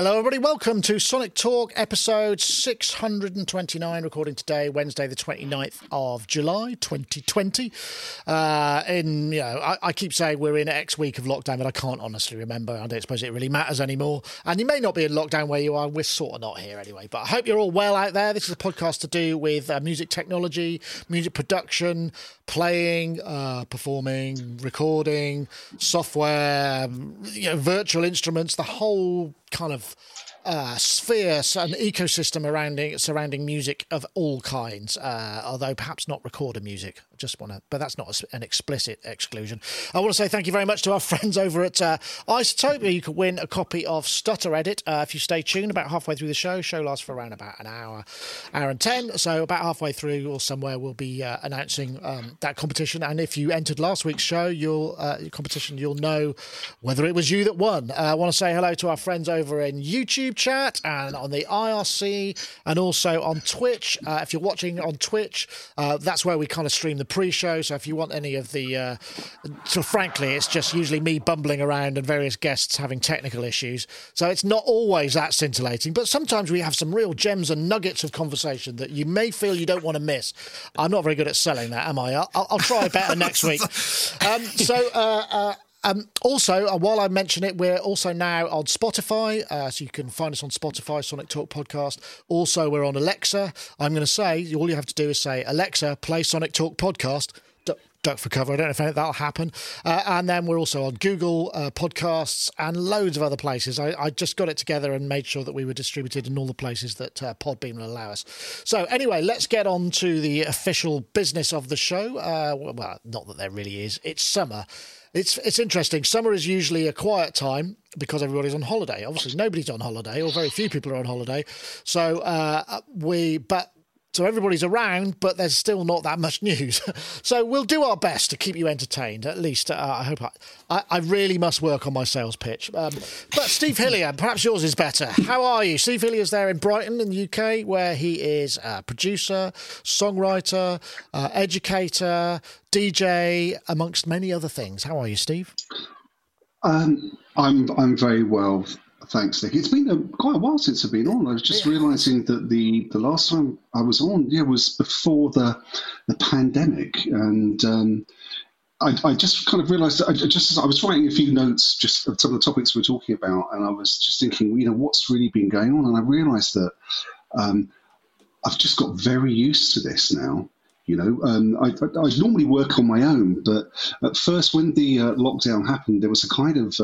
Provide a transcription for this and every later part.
Hello, everybody. Welcome to Sonic Talk, episode 629, recording today, Wednesday, the 29th of July, 2020. I keep saying we're in X week of lockdown, but I can't honestly remember. I don't suppose it really matters anymore. And you may not be in lockdown where you are. We're sort of not here anyway. But I hope you're all well out there. This is a podcast to do with music technology, music production, playing, performing, recording, software, virtual instruments, the whole kind of sphere and ecosystem surrounding music of all kinds, although perhaps not recorded music. But that's not an explicit exclusion. I want to say thank you very much to our friends over at iZotope. You could win a copy of Stutter Edit if you stay tuned about halfway through the show. Show lasts for around about an hour and 10. So about halfway through or somewhere, we'll be announcing that competition. And if you entered last week's show, you'll know whether it was you that won. I want to say hello to our friends over in YouTube chat and on the IRC and also on Twitch. If you're watching on Twitch, that's where we kind of stream the pre-show. So if you want any of the frankly, it's just usually me bumbling around and various guests having technical issues, so it's not always that scintillating, but sometimes we have some real gems and nuggets of conversation that you may feel you don't want to miss. I'm not very good at selling that, am I? I'll try better next week. Also, while I mention it, we're also now on Spotify, so you can find us on Spotify, Sonic Talk Podcast. Also, we're on Alexa. I'm going to say, all you have to do is say, Alexa, play Sonic Talk Podcast. Duck for cover. I don't know if that'll happen. And then we're also on Google Podcasts and loads of other places. I just got it together and made sure that we were distributed in all the places that Podbean will allow us. So anyway, let's get on to the official business of the show. Well, not that there really is. It's summer. It's interesting. Summer is usually a quiet time because everybody's on holiday. Obviously, nobody's on holiday, or very few people are on holiday. So So everybody's around, but there's still not that much news. So we'll do our best to keep you entertained. At least I hope I really must work on my sales pitch. But Steve Hillier, perhaps yours is better. How are you? Steve Hillier's there in Brighton in the UK, where he is a producer, songwriter, educator, DJ, amongst many other things. How are you, Steve? I'm very well. Thanks, Nick. It's been quite a while since I've been on. I was just realising that the last time I was on, was before the pandemic, and I just kind of realised that I was writing a few notes just of some of the topics we're talking about, and I was just thinking, what's really been going on, and I realised that I've just got very used to this now. I normally work on my own, but at first, when the lockdown happened, there was a kind of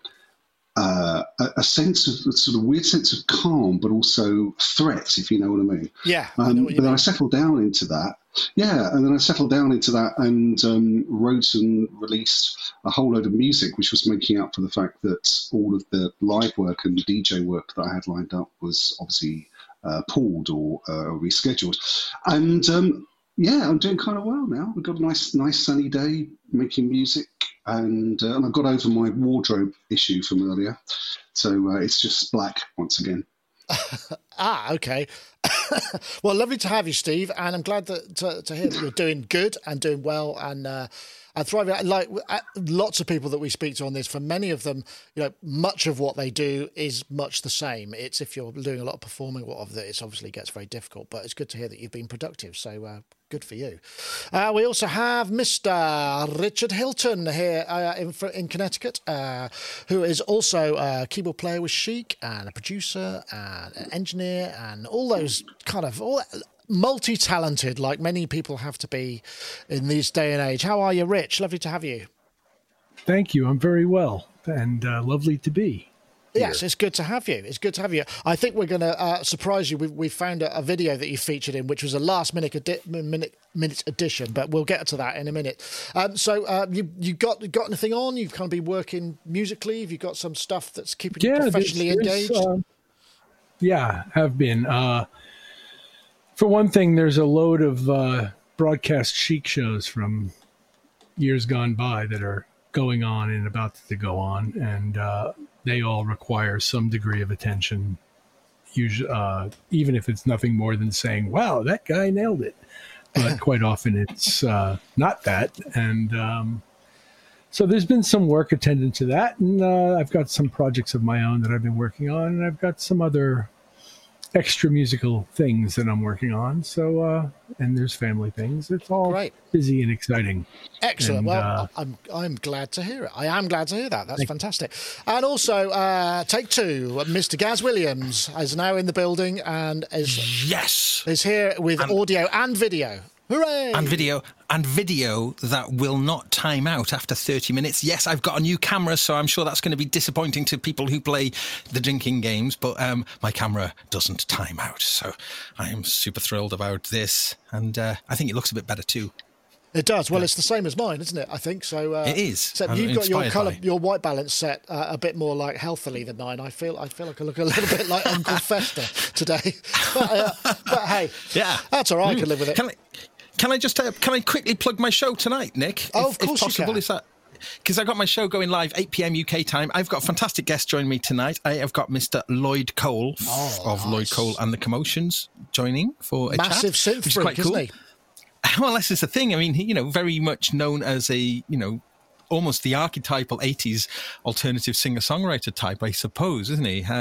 a sense of sort of weird sense of calm, but also threat, if you know what I mean. Yeah. But then I settled down into that. Yeah, and then I settled down into that and wrote and released a whole load of music, which was making up for the fact that all of the live work and the DJ work that I had lined up was obviously pulled or rescheduled. And I'm doing kind of well now. We've got a nice sunny day making music. And I've got over my wardrobe issue from earlier, so it's just black once again. Okay. Well, lovely to have you, Steve, and I'm glad to hear that you're doing good and doing well and thriving. Like lots of people that we speak to on this, for many of them, much of what they do is much the same. It's if you're doing a lot of performing, it obviously gets very difficult. But it's good to hear that you've been productive. So. Good for you. We also have Mr. Richard Hilton here in Connecticut, who is also a keyboard player with Chic and a producer and an engineer and all those kind of multi-talented, like many people have to be in this day and age. How are you, Rich? Lovely to have you. Thank you. I'm very well and lovely to be. Yes, it's good to have you. It's good to have you. I think we're going to surprise you. We found a video that you featured in, which was a last-minute edition, but we'll get to that in a minute. So you got anything on? You've kind of been working musically. Have you got some stuff that's keeping you professionally engaged? Have been. For one thing, there's a load of broadcast Chic shows from years gone by that are going on and about to go on, and they all require some degree of attention, usually, even if it's nothing more than saying, wow, that guy nailed it. But quite often it's not that. And So there's been some work attendant to that, and I've got some projects of my own that I've been working on, and I've got some other extra musical things that I'm working on. So, and there's family things. It's all Great. busy and exciting. Excellent. And, Well, I'm glad to hear it. I am glad to hear that. That's fantastic. And also, take two. Mr. Gaz Williams is now in the building and is here with audio and video. Hooray! And video that will not time out after 30 minutes. Yes, I've got a new camera, so I'm sure that's going to be disappointing to people who play the drinking games, but my camera doesn't time out, so I am super thrilled about this, and I think it looks a bit better too. It does. Well, it's the same as mine, isn't it? I think so. It is. Except you've got your colour, your white balance set a bit more like healthily than mine. I feel like I look a little bit like Uncle Fester today. But hey, yeah, that's all right. I can live with it. Can I just can I quickly plug my show tonight, Nick? Of course if possible, you can. Is that because I got my show going live 8 p.m. UK time. I've got a fantastic guest joining me tonight. I have got Mr. Lloyd Cole of Lloyd Cole and the Commotions joining for a massive chat, synth freak, isn't he? Well, this is the thing. I mean, he, very much known as a, almost the archetypal 80s alternative singer-songwriter type, I suppose, isn't he?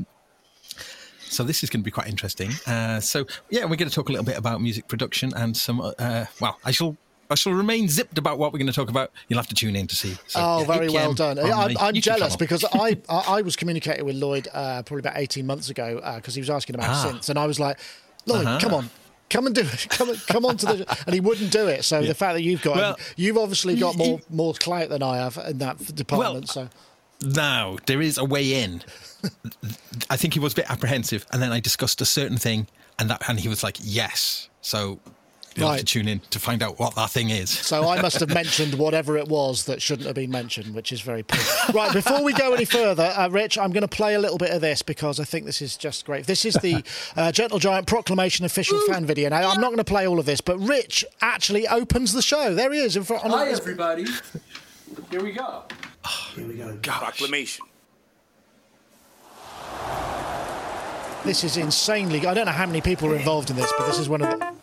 So this is going to be quite interesting. We're going to talk a little bit about music production and some. I shall remain zipped about what we're going to talk about. You'll have to tune in to see. So, very well done. I'm jealous channel. because I was communicating with Lloyd probably about 18 months ago because he was asking about synths, and I was like, Lloyd, come on. Come and do it. Come on to the, and he wouldn't do it. So the fact that you've got, you've obviously got more clout than I have in that department. So now there is a way in. I think he was a bit apprehensive, and then I discussed a certain thing, and he was like, "Yes." So you'll have to tune in to find out what that thing is. So I must have mentioned whatever it was that shouldn't have been mentioned, which is very poor. Right, before we go any further, Rich, I'm going to play a little bit of this because I think this is just great. This is the Gentle Giant Proclamation official fan video. Now, I'm not going to play all of this, but Rich actually opens the show. There he is. Hi, everybody. Here we go. Here we go. Gosh. Proclamation. This is insanely... I don't know how many people are involved in this, but this is one of the...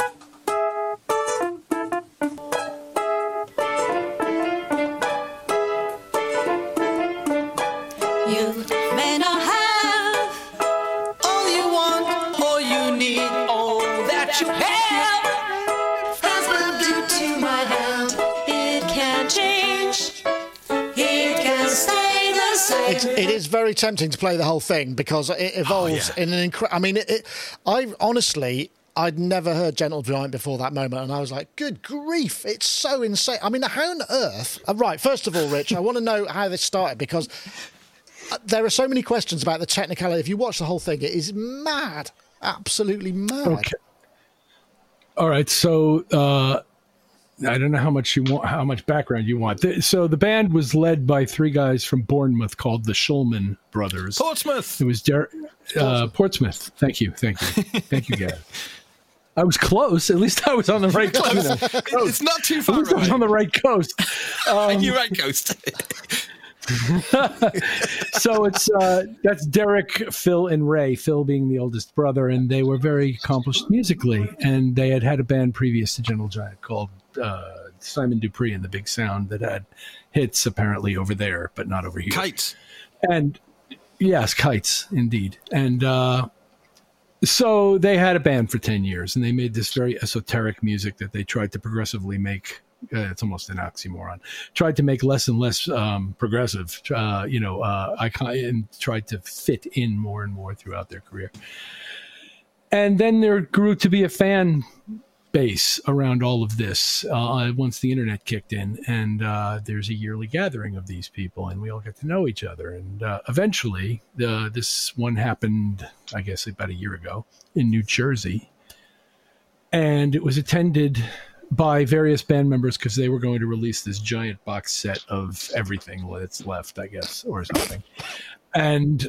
It is very tempting to play the whole thing because it evolves in an incredible... I mean, I'd never heard Gentle Giant before that moment, and I was like, good grief, it's so insane. I mean, how on earth... Right, first of all, Rich, I want to know how this started because there are so many questions about the technicality. If you watch the whole thing, it is mad, absolutely mad. Okay. All right, so... I don't know how much background you want. So the band was led by three guys from Bournemouth called the Shulman Brothers. Portsmouth. It was Portsmouth. Thank you, Gary. I was close. At least I was on the right coast. It's not too far away. I was on the right coast. You're right, Coast. So that's Derek, Phil, and Ray. Phil being the oldest brother, and they were very accomplished musically. And they had a band previous to Gentle Giant called Simon Dupree and the Big Sound that had hits apparently over there, but not over here. Kites. And yes, Kites, indeed. And so they had a band for 10 years, and they made this very esoteric music that they tried to progressively make. It's almost an oxymoron. Tried to make less and less progressive, and tried to fit in more and more throughout their career. And then there grew to be a fan base around all of this once the internet kicked in, and there's a yearly gathering of these people, and we all get to know each other. And eventually, this one happened, I guess, about a year ago in New Jersey, and it was attended by various band members because they were going to release this giant box set of everything that's left, I guess, or something. And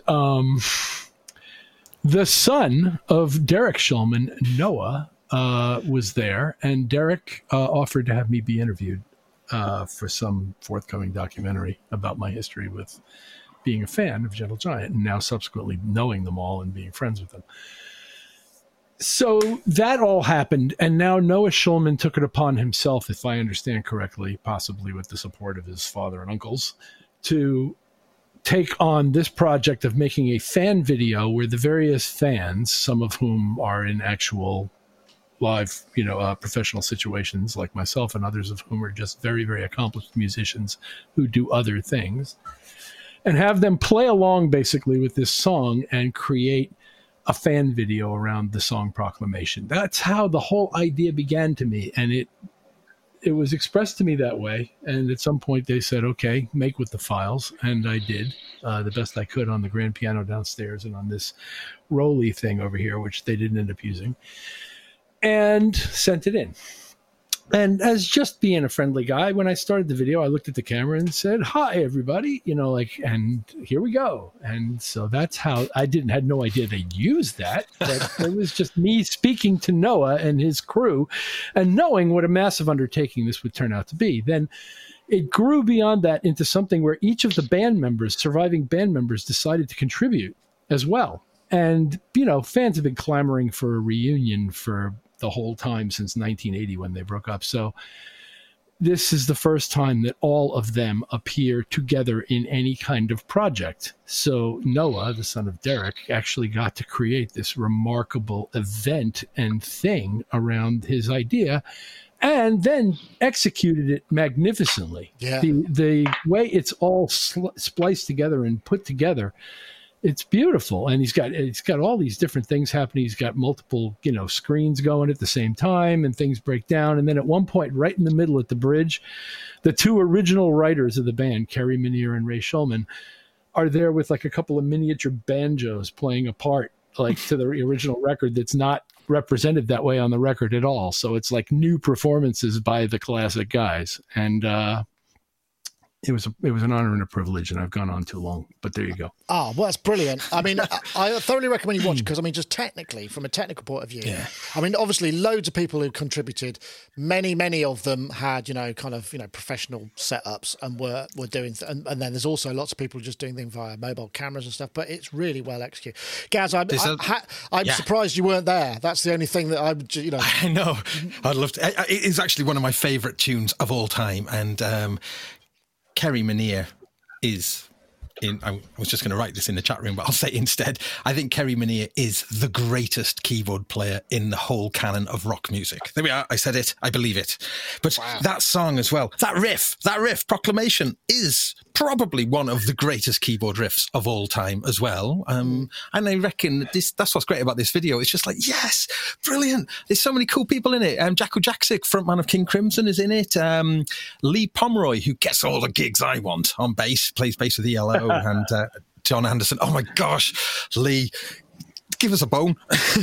the son of Derek Shulman, Noah, was there, and Derek offered to have me be interviewed for some forthcoming documentary about my history with being a fan of Gentle Giant and now subsequently knowing them all and being friends with them. So that all happened, and now Noah Schulman took it upon himself, if I understand correctly, possibly with the support of his father and uncles, to take on this project of making a fan video where the various fans, some of whom are in actual live, professional situations like myself, and others of whom are just very, very accomplished musicians who do other things, and have them play along basically with this song and create a fan video around the song Proclamation. That's how the whole idea began to me. And it was expressed to me that way. And at some point they said, okay, make with the files. And I did the best I could on the grand piano downstairs and on this Rolly thing over here, which they didn't end up using, and sent it in. And as just being a friendly guy, when I started the video, I looked at the camera and said, hi, everybody, and here we go. And so that's how I had no idea they'd use that, but it was just me speaking to Noah and his crew and knowing what a massive undertaking this would turn out to be. Then it grew beyond that into something where each of the surviving band members decided to contribute as well. And, fans have been clamoring for a reunion for the whole time since 1980 when they broke up. So this is the first time that all of them appear together in any kind of project. So Noah, the son of Derek, actually got to create this remarkable event and thing around his idea and then executed it magnificently. Yeah. The way it's all spliced together and put together, it's beautiful. And he's got all these different things happening. He's got multiple, screens going at the same time and things break down. And then at one point, right in the middle at the bridge, the two original writers of the band, Kerry Minnear and Ray Schulman, are there with like a couple of miniature banjos playing a part, like to the original record that's not represented that way on the record at all. So it's like new performances by the classic guys. And, it was an honor and a privilege, and I've gone on too long, but there you go. Oh, well, that's brilliant. I mean, I thoroughly recommend you watch it because, just technically, from a technical point of view, obviously loads of people who contributed, many of them had, professional setups and were doing, and then there's also lots of people just doing things via mobile cameras and stuff, but it's really well executed. Gaz, I'm surprised you weren't there. That's the only thing that I know. I'd love to. It is actually one of my favourite tunes of all time, and Kerry Minnear is I was just going to write this in the chat room, but I'll say it instead. I think Kerry Minnear is the greatest keyboard player in the whole canon of rock music. There we are. I said it. I believe it. But that song as well, that riff, Proclamation, is probably one of the greatest keyboard riffs of all time as well. And I reckon that's what's great about this video. It's just like, yes, brilliant. There's so many cool people in it. Jacko Jaksic, frontman of King Crimson, is in it. Lee Pomeroy, who gets all the gigs I want on bass, plays bass with ELO, and John Anderson. Oh my gosh, Lee, give us a bone.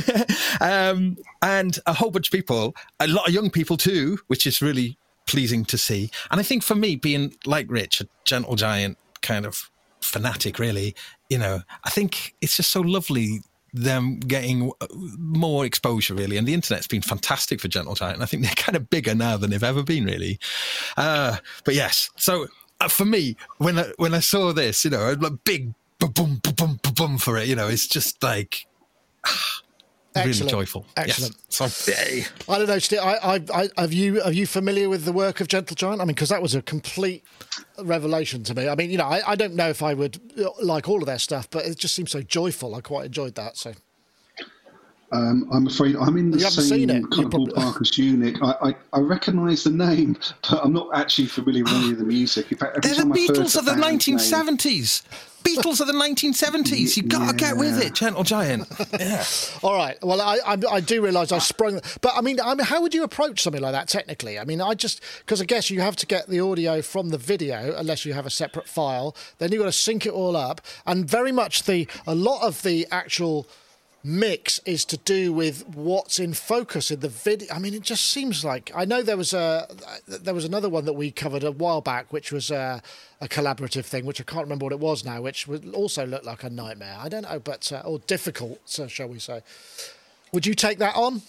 And a whole bunch of people, a lot of young people too, which is really pleasing to see. And I think for me, being like Rich, a Gentle Giant kind of fanatic, really, I think it's just so lovely them getting more exposure, really. And the internet's been fantastic for Gentle Giant. And I think they're kind of bigger now than they've ever been, really. But yes, so for me, when I saw this, a big boom for it, it's just like really joyful. Excellent. Yes. So, yay. I don't know, Steve, are you familiar with the work of Gentle Giant? Because that was a complete revelation to me. I don't know if I would like all of their stuff, but it just seems so joyful. I quite enjoyed that. So. I'm afraid I'm in the same kind of ballpark as Unic. I recognise the name, but I'm not actually familiar with any of the music. In fact, they're the Beatles of the 1970s. Beatles of the 1970s. You've got to get with it, Gentle Giant. Yeah. All right. Well, I do realise I sprung... But, how would you approach something like that technically? Because I guess you have to get the audio from the video, unless you have a separate file. Then you've got to sync it all up. And very much a lot of the actual mix is to do with what's in focus in the video. It just seems like... I know there was another one that we covered a while back, which was a collaborative thing, which I can't remember what it was now, which would also look like a nightmare. I don't know, but... or difficult, shall we say. Would you take that on?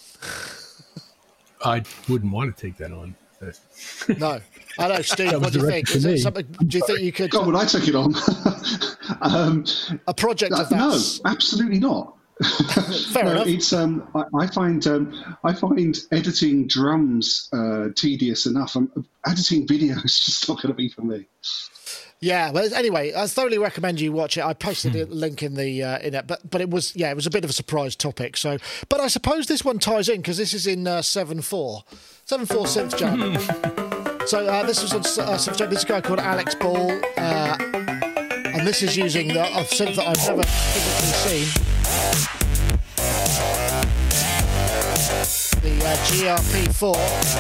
I wouldn't want to take that on. No. I know, Steve, what do you think? Is it something, do you think you could... God, would I take it on? a project of that? No, absolutely not. Fair enough. It's I find editing drums tedious enough. Editing video is just not going to be for me. Yeah, well, anyway, I thoroughly recommend you watch it. I posted a link in the in it, but it was a bit of a surprise topic. So, but I suppose this one ties in because this is in 7/4 synth jam. So this was on synth jam. This is a guy called Alex Ball, and this is using a synth that I've never physically seen. The GRP4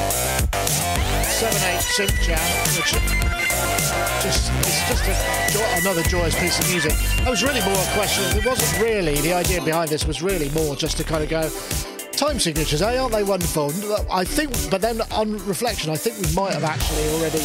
7/8 synth jam, which it's just another joyous piece of music. That was really more a question. It wasn't really, the idea behind this was really more just to kind of go, time signatures, aren't they wonderful? I think, but then on reflection, I think we might have actually already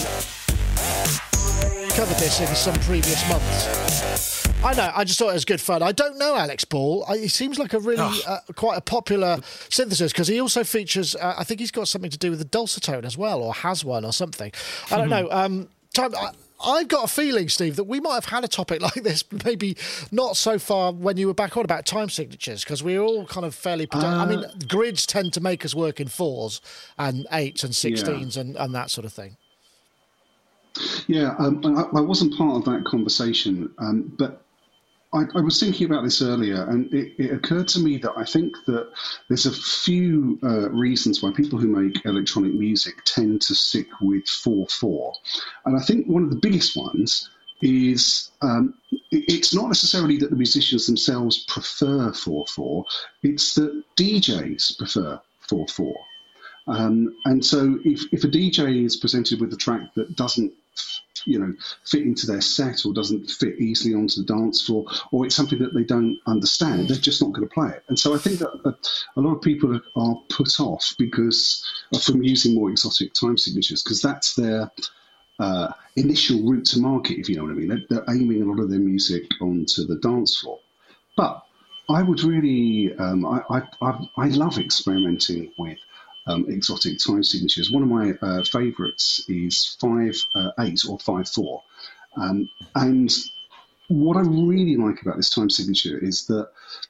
covered this in some previous months. I know, I just thought it was good fun. I don't know Alex Ball. He seems like a really quite a popular synthesist because he also features, I think he's got something to do with the dulcitone as well, or has one or something. I don't know. I've got a feeling, Steve, that we might have had a topic like this, maybe not so far when you were back on about time signatures, because we're all kind of fairly... I mean, grids tend to make us work in 4s and 8s and 16s and that sort of thing. Yeah, I wasn't part of that conversation, but I was thinking about this earlier, and it occurred to me that I think that there's a few reasons why people who make electronic music tend to stick with 4/4. And I think one of the biggest ones is it's not necessarily that the musicians themselves prefer 4/4, it's that DJs prefer 4/4. And so if a DJ is presented with a track that doesn't fit into their set or doesn't fit easily onto the dance floor, or it's something that they don't understand, they're just not going to play it. And so I think that a lot of people are put off from using more exotic time signatures, because that's their initial route to market, if you know what I mean. They're aiming a lot of their music onto the dance floor. But I would really, I love experimenting with exotic time signatures. One of my favourites is 5/8 or 5/4. And what I really like about this time signature is that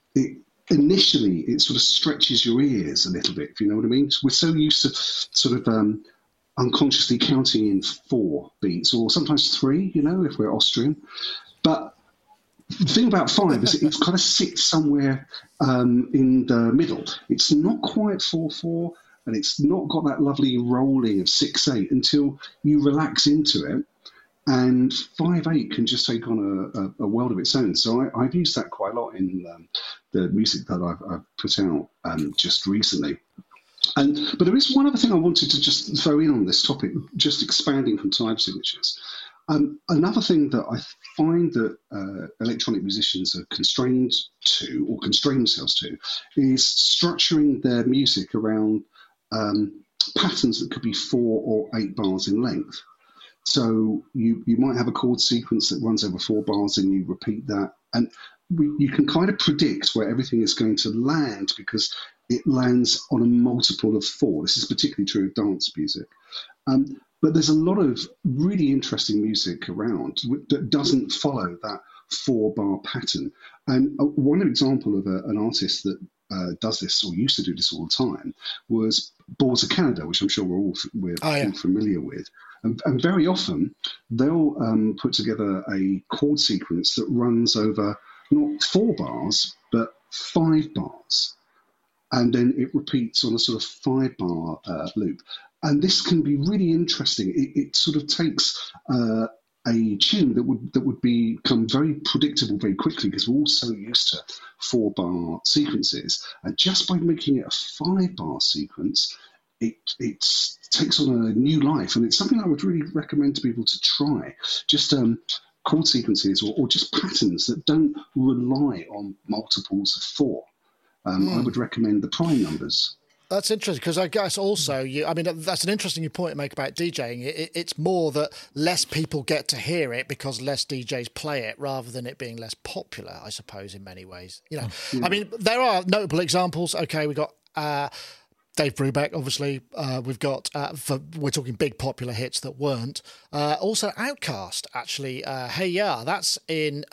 initially it sort of stretches your ears a little bit, if you know what I mean. We're so used to sort of unconsciously counting in 4 beats, or sometimes 3, if we're Austrian. But the thing about 5 is it kind of sits somewhere in the middle. It's not quite 4/4, and it's not got that lovely rolling of 6/8 until you relax into it. And 5/8 can just take on a world of its own. So I've used that quite a lot in the music that I've put out just recently. But there is one other thing I wanted to just throw in on this topic, just expanding from time signatures. Another thing that I find that electronic musicians are constrained to, or constrain themselves to, is structuring their music around patterns that could be 4 or 8 bars in length. So you might have a chord sequence that runs over 4 bars and you repeat that. And you can kind of predict where everything is going to land because it lands on a multiple of 4. This is particularly true of dance music. But there's a lot of really interesting music around that doesn't follow that 4-bar pattern. And one example of an artist that does this, or used to do this all the time, was Boards of Canada, which I'm sure we're all familiar with. And very often they'll put together a chord sequence that runs over not 4 bars, but 5 bars. And then it repeats on a sort of 5-bar loop. And this can be really interesting. It sort of takes a tune that would become very predictable very quickly, because we're all so used to 4-bar sequences. And just by making it a 5-bar sequence, it takes on a new life. And it's something I would really recommend to people to try. Just chord sequences or just patterns that don't rely on multiples of 4. I would recommend the prime numbers. That's interesting, because I guess also, that's an interesting point to make about DJing. It's more that less people get to hear it because less DJs play it, rather than it being less popular, I suppose, in many ways. I mean, there are notable examples. Okay, we got Dave Brubeck, obviously. We've got we're talking big popular hits that weren't. Also, Outkast, actually. Hey Ya, that's in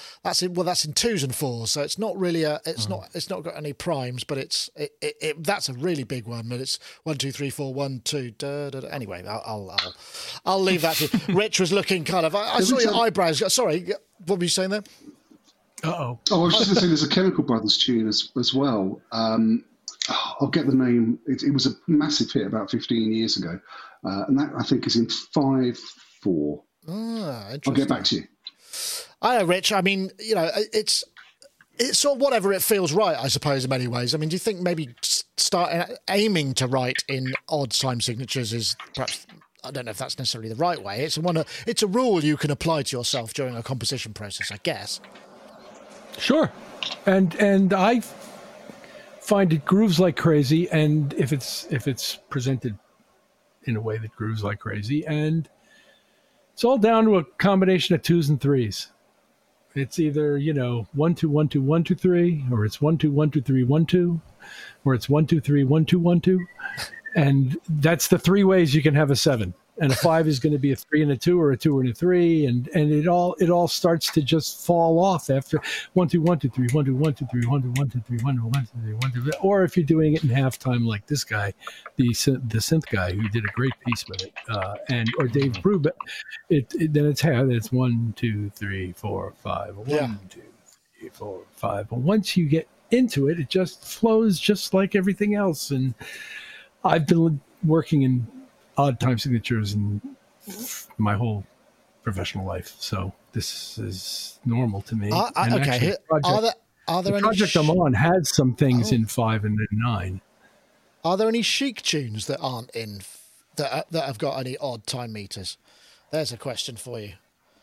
2s and 4s, so it's not really it's not got any primes, but that's a really big one. But it's 1 2 3 4 1 2. Da, da, da. Anyway, I'll leave that to you. Rich was looking kind of. I saw your eyebrows. Sorry, what were you saying there? Uh-oh. Oh, I was just going to say there's a Chemical Brothers tune as well. I'll get the name. It was a massive hit about 15 years ago. And that, I think, is in 5/4. Interesting. I'll get back to you. I know, Rich. I mean, it's sort of whatever it feels right, I suppose, in many ways. I mean, do you think maybe start aiming to write in odd time signatures is perhaps... I don't know if that's necessarily the right way. It's a rule you can apply to yourself during a composition process, I guess. Sure. And I find it grooves like crazy, and if it's presented in a way that grooves like crazy, and it's all down to a combination of 2s and 3s. It's either 1 2 1 2 1 2 3, or it's 1 2 1 2 3 1 2, or it's 1 2 3 1 2 1 2, and that's the 3 ways you can have a 7. And a 5 is going to be a 3 and a 2, or a 2 and a 3, and it all starts to just fall off after 1 2 1 2 3 1 2 1 2 3 1 2 1 2 3 1 2 1 2 3 1 2 3. Or if you're doing it in halftime like this guy, the synth guy who did a great piece with it, or Dave Brubeck, then it's 1 2 3 4 5 1 2 3 4 5. But once you get into it, it just flows just like everything else. And I've been working in odd time signatures in my whole professional life, so this is normal to me. Okay, are there the any project I'm on has some things in 5 and in 9. Are there any Chic tunes that aren't in that have got any odd time meters? There's a question for you.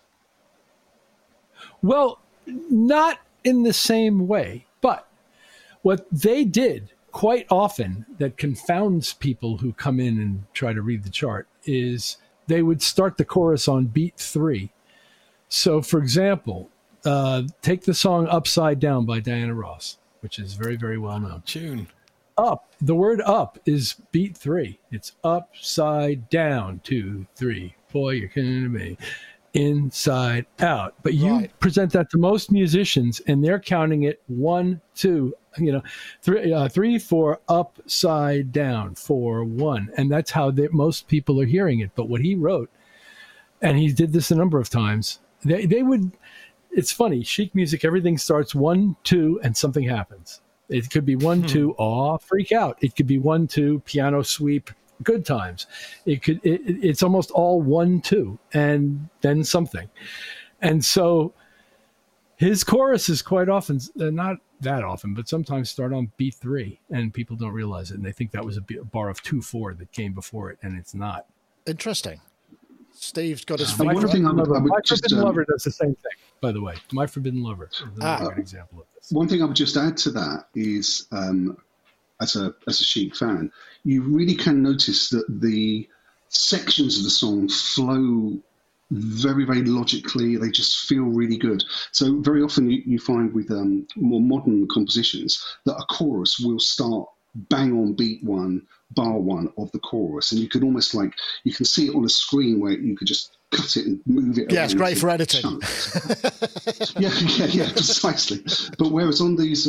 Well, not in the same way, but what they did quite often that confounds people who come in and try to read the chart is they would start the chorus on beat 3. So, for example, take the song Upside Down by Diana Ross, which is very, very well known. Tune. Up. The word up is beat 3. It's upside down, 2, 3. Boy, you're kidding me. Inside out. But you present that to most musicians, and they're counting it 1, 2, 3, 4, upside down, 4, 1. And that's how most people are hearing it. But what he wrote, and he did this a number of times, they would, it's funny, Chic music, everything starts 1, 2, and something happens. It could be 1, 2, aw, freak out. It could be 1, 2, piano sweep, good times. It's almost all 1, 2, and then something. And so his choruses quite often, not that often, but sometimes start on beat 3, and people don't realize it, and they think that was a bar of 2, 4 that came before it, and it's not. Interesting. Steve's got his My Forbidden Lover does the same thing, by the way. My Forbidden Lover is another good example of this. One thing I would just add to that is, as a Chic fan, you really can notice that the sections of the song flow very, very logically. They just feel really good. So very often you find with more modern compositions that a chorus will start bang on beat 1, bar 1 of the chorus, and you can almost you can see it on a screen where you could just cut it and move it. Yeah, it's great for editing. yeah, precisely. But whereas on these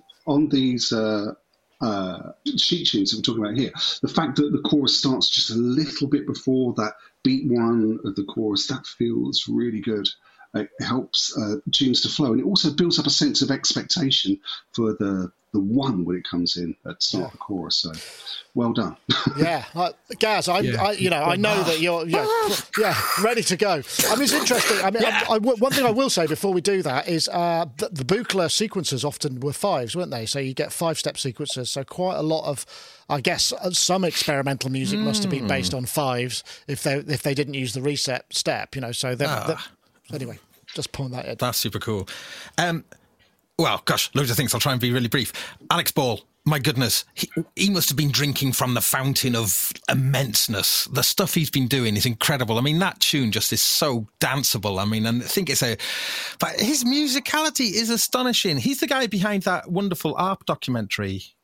Chic tunes that we're talking about here, the fact that the chorus starts just a little bit before that beat 1 of the chorus, that feels really good. It helps tunes to flow, and it also builds up a sense of expectation for the 1 when it comes in at the start of the chorus. So, well done. Yeah, Gaz, I know that you're ready to go. I mean, it's interesting. I mean, one thing I will say before we do that is the Buchla sequences often were 5s, weren't they? So you get 5-step sequences. So quite a lot of, I guess, some experimental music must have been based on 5s if they didn't use the reset step. So anyway, just point that out. That's super cool. Well, gosh, loads of things. I'll try and be really brief. Alex Ball, my goodness, he must have been drinking from the fountain of immenseness. The stuff he's been doing is incredible. I mean, that tune just is so danceable. I mean, and I think but his musicality is astonishing. He's the guy behind that wonderful ARP documentary.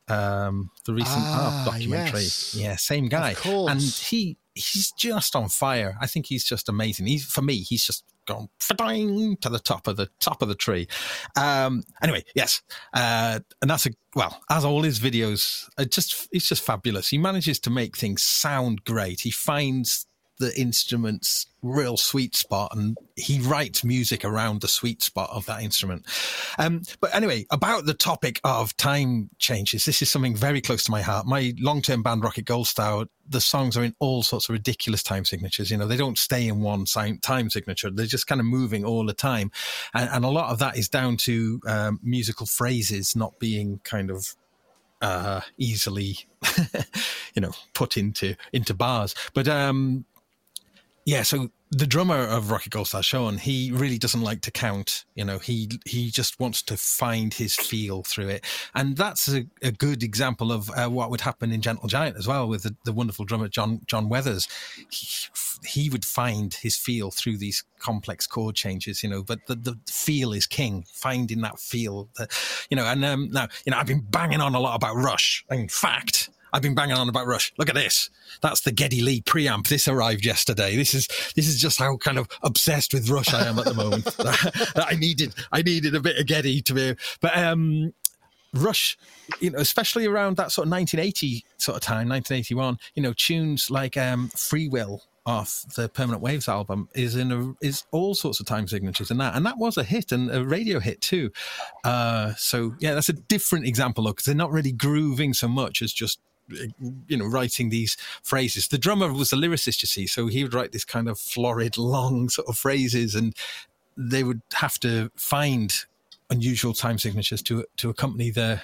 the recent ARP documentary. Yes. Yeah, same guy. Of course. And he's just on fire. I think he's just amazing. For me, he's just gone to the top of the tree. Anyway, yes. And that's as all his videos, it's just fabulous. He manages to make things sound great. He finds the instrument's real sweet spot, and he writes music around the sweet spot of that instrument. But anyway, about the topic of time changes, this is something very close to my heart. My long-term band, Rocket Gold Star, the songs are in all sorts of ridiculous time signatures. They don't stay in one time signature. They're just kind of moving all the time. And a lot of that is down to musical phrases not being kind of easily, put into bars. But yeah, so the drummer of Rocket Gold Star, Sean, he really doesn't like to count. He just wants to find his feel through it. And that's a good example of what would happen in Gentle Giant as well, with the wonderful drummer John Weathers. He would find his feel through these complex chord changes, but the feel is king, finding that feel. Now, I've been banging on a lot about Rush. In fact, I've been banging on about Rush. Look at this. That's the Geddy Lee preamp. This arrived yesterday. This is just how kind of obsessed with Rush I am at the moment. that I needed a bit of Geddy to be. But Rush, especially around that sort of 1980 sort of time, 1981, tunes like Free Will off the Permanent Waves album is all sorts of time signatures and that was a hit, and a radio hit too. So yeah, that's a different example because they're not really grooving so much as just writing these phrases. The drummer was a lyricist, you see, so he would write this kind of florid, long sort of phrases, and they would have to find unusual time signatures to accompany the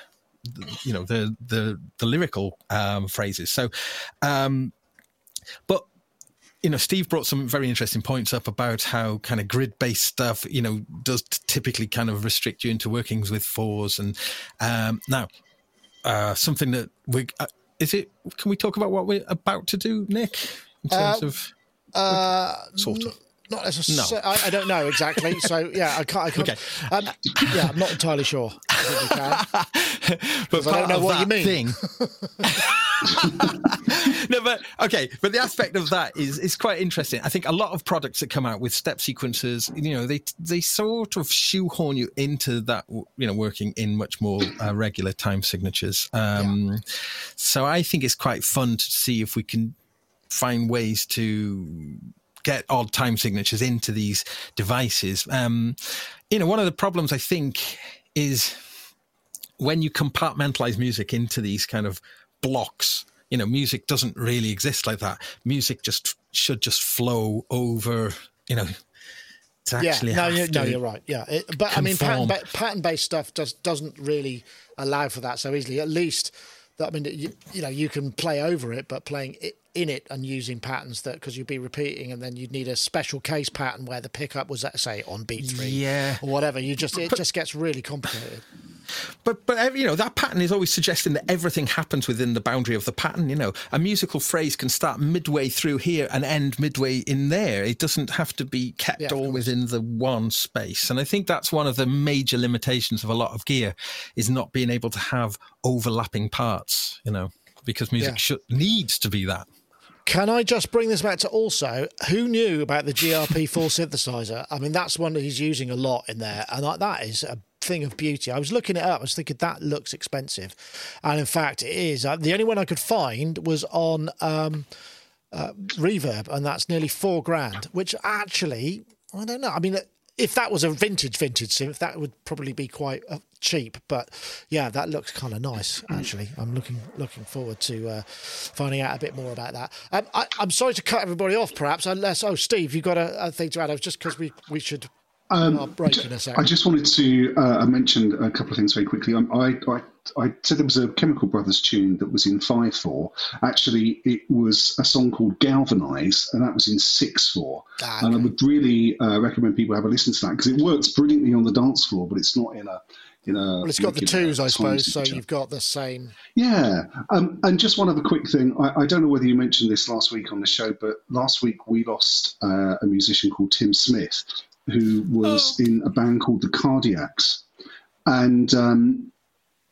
lyrical phrases. So, but Steve brought some very interesting points up about how kind of grid-based stuff, does typically kind of restrict you into workings with fours. And now, something that can we talk about what we're about to do, Nick? In terms of sort of. Not necessarily. No. I don't know exactly. So yeah, I can't. Okay. Yeah, I'm not entirely sure. But I don't know what you mean. No, but okay. But the aspect of that is quite interesting. I think a lot of products that come out with step sequencers, they sort of shoehorn you into that, working in much more regular time signatures. So I think it's quite fun to see if we can find ways to get odd time signatures into these devices. One of the problems I think is when you compartmentalize music into these kind of blocks, music doesn't really exist like that. Music should just flow over, to actually you're right. Yeah. But conform. I mean, pattern-based stuff doesn't really allow for that so easily. At least, you can play over it, but playing in it and using patterns because you'd be repeating, and then you'd need a special case pattern where the pickup was, say, on beat 3 or whatever. It just gets really complicated. But that pattern is always suggesting that everything happens within the boundary of the pattern. A musical phrase can start midway through here and end midway in there. It doesn't have to be kept all within the one space. And I think that's one of the major limitations of a lot of gear, is not being able to have overlapping parts, because music needs to be that. Can I just bring this back to also, who knew about the GRP4 synthesizer? I mean, that's one that he's using a lot in there, and that is a thing of beauty. I was looking it up. I was thinking that looks expensive, and in fact, it is. The only one I could find was on Reverb, and that's nearly $4,000. Which actually, I don't know. I mean, if that was a vintage synth, that would probably be quite cheap. But yeah, that looks kind of nice. Actually, I'm looking forward to finding out a bit more about that. I'm sorry to cut everybody off, perhaps, unless Steve, you've got a thing to add. It was just because we should. Break in a second. I just wanted to mention a couple of things very quickly. I said there was a Chemical Brothers tune that was in 5/4. Actually, it was a song called Galvanize, and that was in 6/4. Okay. And I would really recommend people have a listen to that, because it works brilliantly on the dance floor, but it's not in a. Well, it's got the twos, I suppose, so you've got the same. Yeah. And just one other quick thing. I don't know whether you mentioned this last week on the show, but last week we lost a musician called Tim Smith, who was in a band called the Cardiacs. And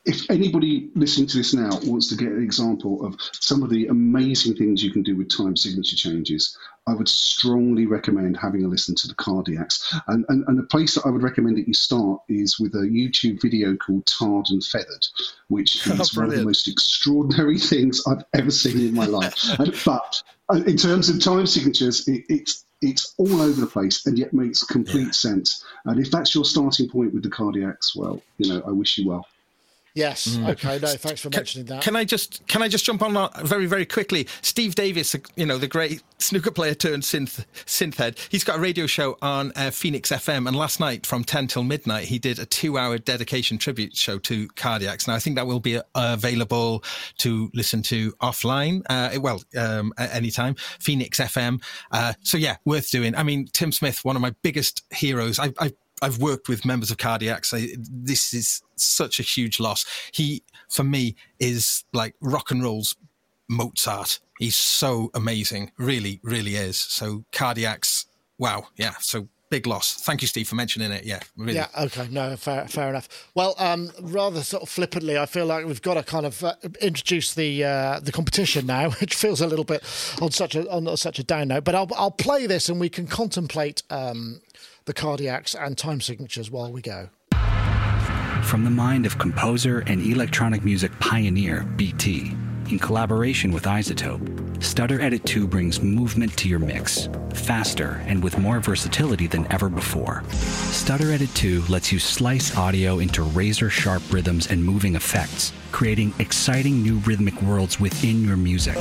if anybody listening to this now wants to get an example of some of the amazing things you can do with time signature changes, I would strongly recommend having a listen to the Cardiacs. And a place that I would recommend that you start is with a YouTube video called Tarred and Feathered, which is one of the most extraordinary things I've ever seen in my life. But in terms of time signatures, it's all over the place and yet makes complete sense. And if that's your starting point with the Cardiacs, well, I wish you well. Yes. Okay. No, thanks for mentioning that. Can I just jump on that very, very quickly? Steve Davis, the great snooker player turned synth head. He's got a radio show on Phoenix FM, and last night from 10 till midnight, he did a 2-hour dedication tribute show to Cardiacs. Now, I think that will be available to listen to offline. Anytime. Phoenix FM. So yeah, worth doing. I mean, Tim Smith, one of my biggest heroes. I've worked with members of Cardiacs. This is such a huge loss. He, for me, is like rock and roll's Mozart. He's so amazing. Really, really is. So Cardiacs, wow. Yeah. So big loss. Thank you, Steve, for mentioning it. Yeah. Really. Yeah. Okay. No, fair enough. Well, rather sort of flippantly, I feel like we've got to kind of introduce the competition now, which feels a little bit on such a down note. But I'll play this and we can contemplate the Cardiacs and time signatures while we go. From the mind of composer and electronic music pioneer BT, in collaboration with iZotope, Stutter Edit 2 brings movement to your mix, faster and with more versatility than ever before. Stutter Edit 2 lets you slice audio into razor-sharp rhythms and moving effects, creating exciting new rhythmic worlds within your music.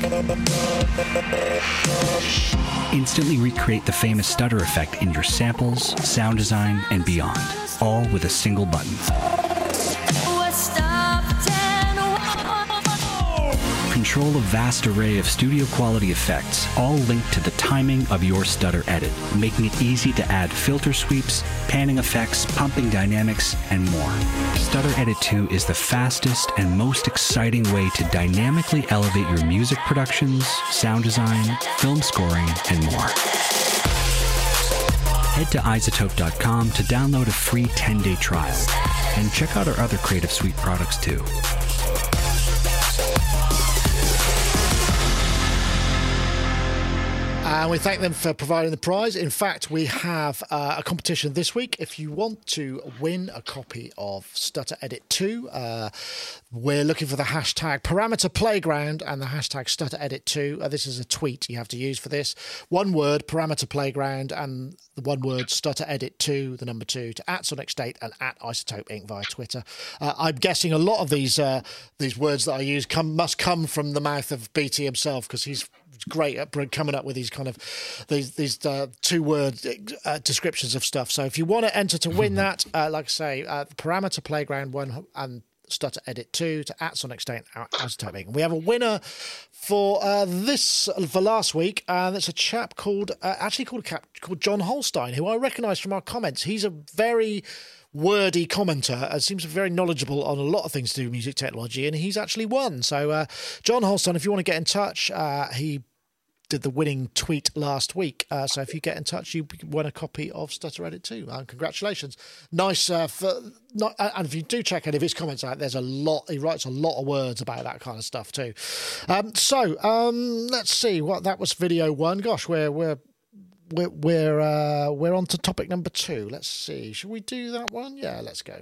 Instantly recreate the famous stutter effect in your samples, sound design, and beyond, all with a single button. Control a vast array of studio-quality effects, all linked to the timing of your stutter edit, making it easy to add filter sweeps, panning effects, pumping dynamics, and more. Stutter Edit 2 is the fastest and most exciting way to dynamically elevate your music productions, sound design, film scoring, and more. Head to iZotope.com to download a free 10-day trial, and check out our other Creative Suite products too. And we thank them for providing the prize. In fact, we have a competition this week. If you want to win a copy of Stutter Edit 2, we're looking for the hashtag Parameter Playground and the hashtag Stutter Edit 2. This is a tweet you have to use for this. One word, Parameter Playground, and the one word, Stutter Edit 2, the number 2, to @SonicState and @iZotope Inc. via Twitter. I'm guessing a lot of these words that I use must come from the mouth of BT himself, because he's great at coming up with these kind of these 2-word descriptions of stuff. So if you want to enter to win that, like I say, Parameter Playground 1 and Stutter Edit 2 to @SonicState and @iZotope Inc. We have a winner for last week, and it's a chap called John Holstein, who I recognise from our comments. He's a very wordy commenter and seems very knowledgeable on a lot of things to do with music technology, and he's actually won. So John Holstein, if you want to get in touch, he did the winning tweet last week. So if you get in touch, you won a copy of Stutter Edit 2. Congratulations. Nice. And if you do check any of his comments out, there's a lot. He writes a lot of words about that kind of stuff too. Let's see what that was. Video 1. Gosh, we're on to topic number 2. Let's see. Should we do that one? Yeah, let's go.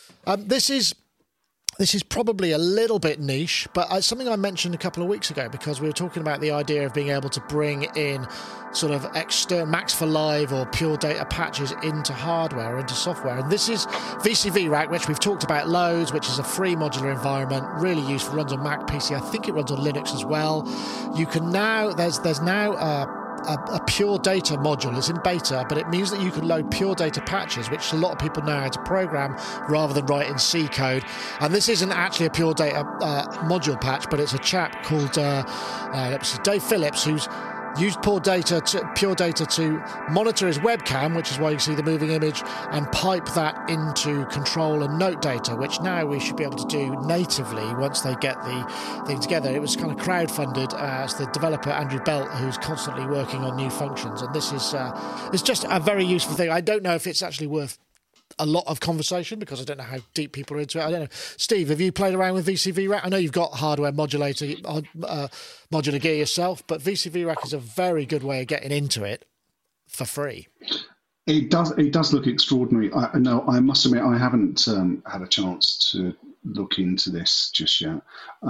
This is probably a little bit niche, but something I mentioned a couple of weeks ago, because we were talking about the idea of being able to bring in sort of external Max for Live or pure data patches into hardware, into software. And this is VCV Rack, which we've talked about loads, which is a free modular environment, really useful, runs on Mac, PC. I think it runs on Linux as well. You can now, there's now a pure data module. It's in beta, but it means that you can load pure data patches, which a lot of people know how to program rather than write in C code. And this isn't actually a pure data module patch, but it's a chap called Dave Phillips, who's used pure data to monitor his webcam, which is why you see the moving image, and pipe that into control and note data, which now we should be able to do natively once they get the thing together. It was kind of crowdfunded. It's the developer Andrew Belt who's constantly working on new functions, and this is it's just a very useful thing. I don't know if it's actually worth a lot of conversation because I don't know how deep people are into it. I don't know. Steve, have you played around with VCV Rack? I know you've got hardware modular gear yourself, but VCV Rack is a very good way of getting into it for free. It does look extraordinary. I must admit I haven't had a chance to look into this just yet.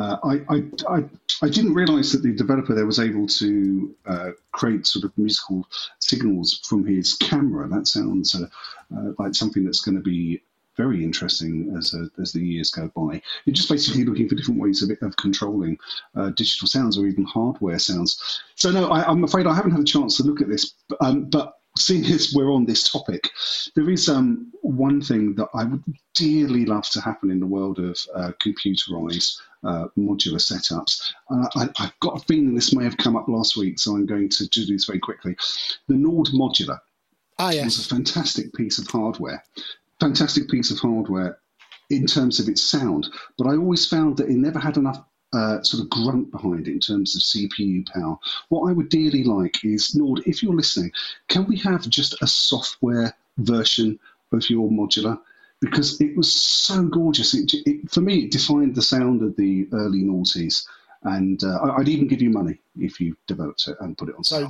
I didn't realise that the developer there was able to create sort of musical signals from his camera. That sounds like something that's going to be very interesting as the years go by. You're just basically looking for different ways of controlling digital sounds or even hardware sounds. So no, I'm afraid I haven't had a chance to look at this, but seeing as we're on this topic, there is one thing that I would dearly love to happen in the world of computerized modular setups. I've got a feeling this may have come up last week, so I'm going to do this very quickly. The Nord Modular was a fantastic piece of hardware. Fantastic piece of hardware in terms of its sound, but I always found that it never had enough sort of grunt behind it in terms of CPU power. What I would dearly like is, Nord, if you're listening, can we have just a software version of your modular? Because it was so gorgeous. For me, it defined the sound of the early noughties. And I'd even give you money if you developed it and put it on sale.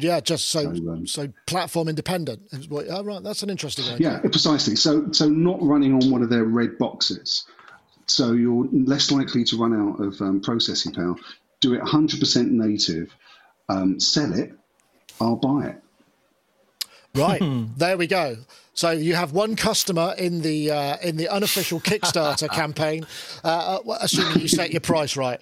So platform independent. Oh, right, that's an interesting idea. Yeah, precisely. So not running on one of their red boxes. So you're less likely to run out of processing power. Do it 100% native. Sell it. I'll buy it. Right, there we go. So you have one customer in the unofficial Kickstarter campaign, assuming you set your price right.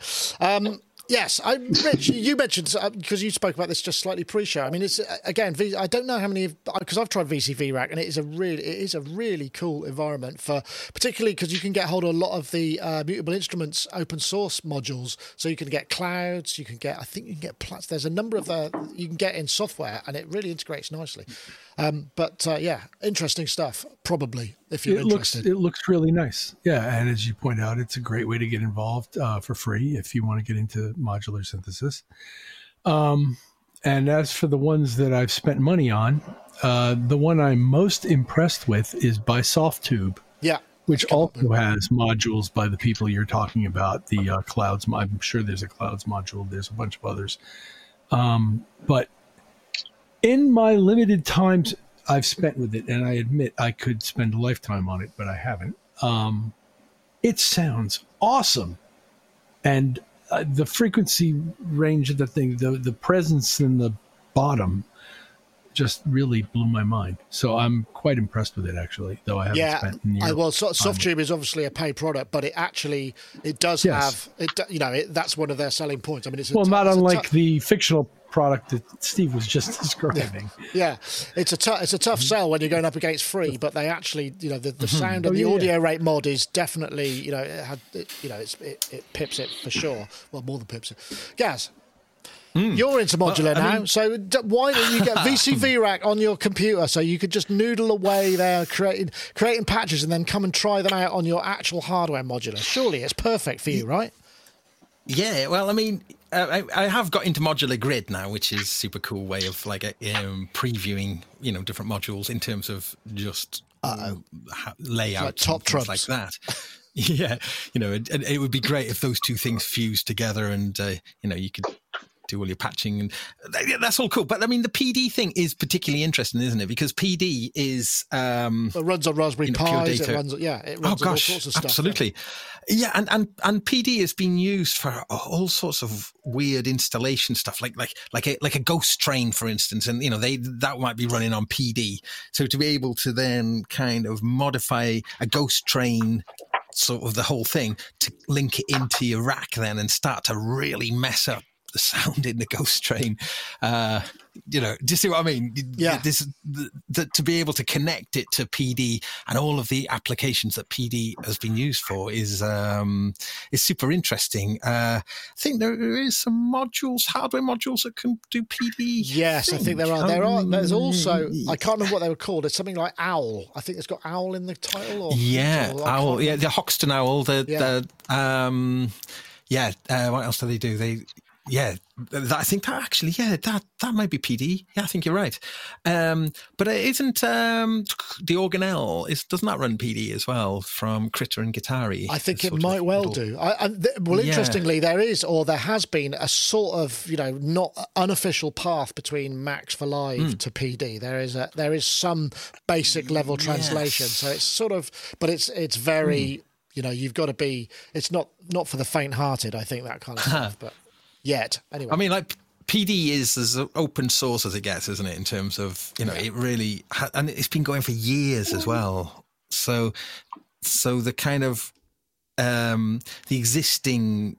Yes, Rich, you mentioned, because you spoke about this just slightly pre-show. I mean, it's again, I don't know how many, because I've tried VCV Rack, and it is a really cool environment for, particularly because you can get hold of a lot of the Mutable Instruments open source modules. So you can get clouds, I think you can get Plats. There's a number of you can get in software, and it really integrates nicely. But interesting stuff. Probably, if you're interested. It looks really nice. Yeah, and as you point out, it's a great way to get involved for free if you want to get into modular synthesis. And as for the ones that I've spent money on, the one I'm most impressed with is by Softtube. Yeah. Which also has modules by the people you're talking about. The Clouds. I'm sure there's a Clouds module. There's a bunch of others. But in my limited times I've spent with it, and I admit I could spend a lifetime on it, but I haven't. It sounds awesome. And the frequency range of the thing, the presence in the bottom just really blew my mind. So I'm quite impressed with it, actually, though I haven't spent near. Well, Softtube is obviously a paid product, but it does have, that's one of their selling points. I mean, it's not unlike the fictional product that Steve was just describing. Yeah. It's a tough sell when you're going up against free, but they actually, the sound and the audio rate mod is definitely, it pips it for sure. Well, more than pips it. Gaz, you're into modular now, so why don't you get VCV Rack on your computer so you could just noodle away there creating patches and then come and try them out on your actual hardware modular? Surely it's perfect for you, right? Yeah, well, I mean, I have got into Modular Grid now, which is a super cool way of previewing, different modules in terms of just layout, like top things like that. Yeah, it would be great if those two things fused together, and you could do all your patching, and that's all cool. But I mean, the PD thing is particularly interesting, isn't it? Because PD is it runs on Raspberry Pis. It runs on all sorts of stuff. Absolutely. Yeah, and PD has been used for all sorts of weird installation stuff, like a Ghost Train, for instance, and that might be running on PD. So to be able to then kind of modify a Ghost Train, sort of the whole thing, to link it into your rack then and start to really mess up the sound in the Ghost Train, do you see what I mean? Yeah. To be able to connect it to PD and all of the applications that PD has been used for is super interesting. I think there is some hardware modules that can do PD. Yes, I think there are. There's also, I can't remember what they were called. It's something like Owl. I think it's got Owl in the title. Owl. Yeah, the Hoxton Owl. What else do they do? Yeah, I think that actually, that might be PD. Yeah, I think you're right. But isn't the organelle? Doesn't that run PD as well from Critter and Guitari? I think it might well do. Interestingly, there has been a sort of not unofficial path between Max for Live to PD. There is some basic level translation, so it's sort of, but it's very you've got to be. It's not for the faint-hearted. I think that kind of stuff, but. Yet, anyway. I mean, like PD is as open source as it gets, isn't it? In terms of it really, and it's been going for years as well. So the kind of the existing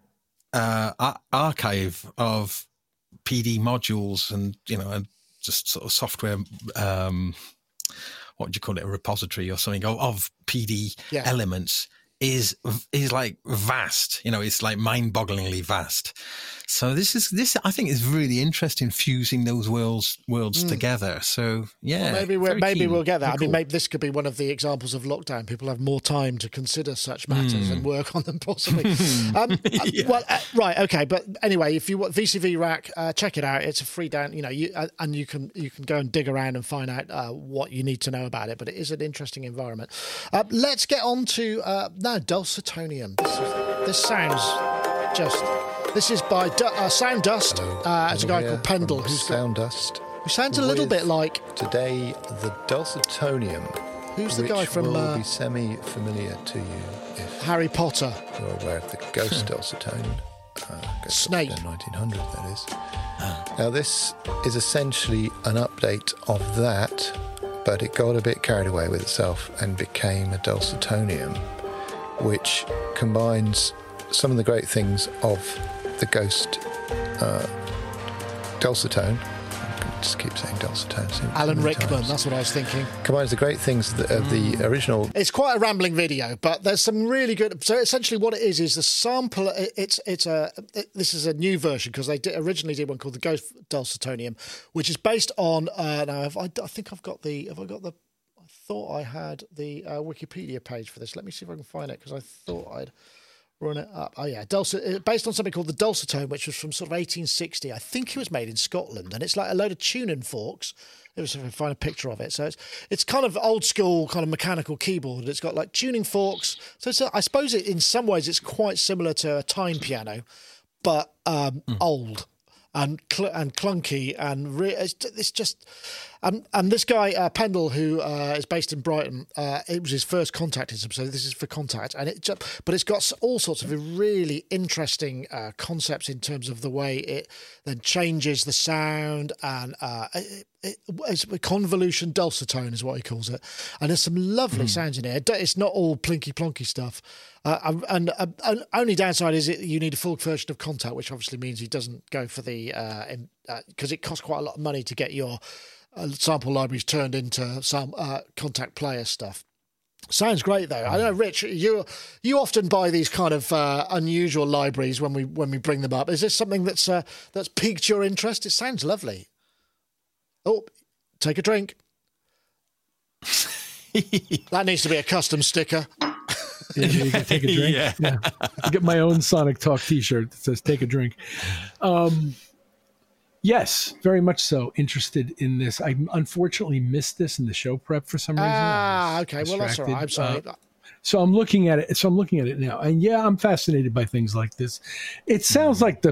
archive of PD modules and and just sort of software. What would you call it? A repository or something of PD elements is like vast. It's like mind-bogglingly vast. So this I think is really interesting, fusing those worlds together. So maybe we'll get that. Cool. I mean, maybe this could be one of the examples of lockdown. People have more time to consider such matters and work on them, possibly. Right, okay. But anyway, if you want VCV Rack, check it out. It's a free down. You can go and dig around and find out what you need to know about it. But it is an interesting environment. Let's get on to Dulcitonium. This sounds just. This is by Sound Dust. It's a guy called Pendle. Sound Dust. Who sounds a little bit like... Today, the Dulcitonium. Who's the guy from... will be semi-familiar to you if... Harry Potter. You're aware of the Ghost Dulcitone. Snake. 1900, that is. Now, this is essentially an update of that, but it got a bit carried away with itself and became a Dulcitonium, which combines some of the great things of the Ghost Dulcitone. Just keep saying Dulcitone. Alan Rickman, that's what I was thinking. Combines the great things of the original. It's quite a rambling video, but there's some really good. So essentially, what it is the sample. This is a new version because they originally did one called the Ghost Dulcitonium, which is based on. Now, I think I've got the. Have I got the? I thought I had the Wikipedia page for this. Let me see if I can find it because I thought I'd. Run it up. Oh, yeah. Based on something called the Dulcitone, which was from sort of 1860. I think it was made in Scotland, and it's like a load of tuning forks. If I can find a picture of it. So it's kind of old school, kind of mechanical keyboard. It's got like tuning forks. So I suppose in some ways it's quite similar to a time piano, but old and clunky, and it's just. And this guy Pendle, who is based in Brighton, it was his first Kontakt, so this is for Kontakt, and but it's got all sorts of really interesting concepts in terms of the way it then changes the sound, and it's a convolution dulcitone is what he calls it, and there's some lovely sounds in here. It's not all plinky plonky stuff, and only downside is you need a full version of Kontakt, which obviously means he doesn't go for the because it costs quite a lot of money to get your sample libraries turned into some Kontakt player stuff. Sounds great though. I know, Rich, you often buy these kind of unusual libraries when we bring them up. Is this something that's piqued your interest? It sounds lovely. Oh, take a drink. That needs to be a custom sticker. Yeah, you can take a drink. Yeah. I get my own Sonic Talk T-shirt that says "Take a drink." Yes, very much so. Interested in this. I unfortunately missed this in the show prep for some reason. Okay. Well, that's all right. I'm sorry. So I'm looking at it. Now, and yeah, I'm fascinated by things like this. It sounds like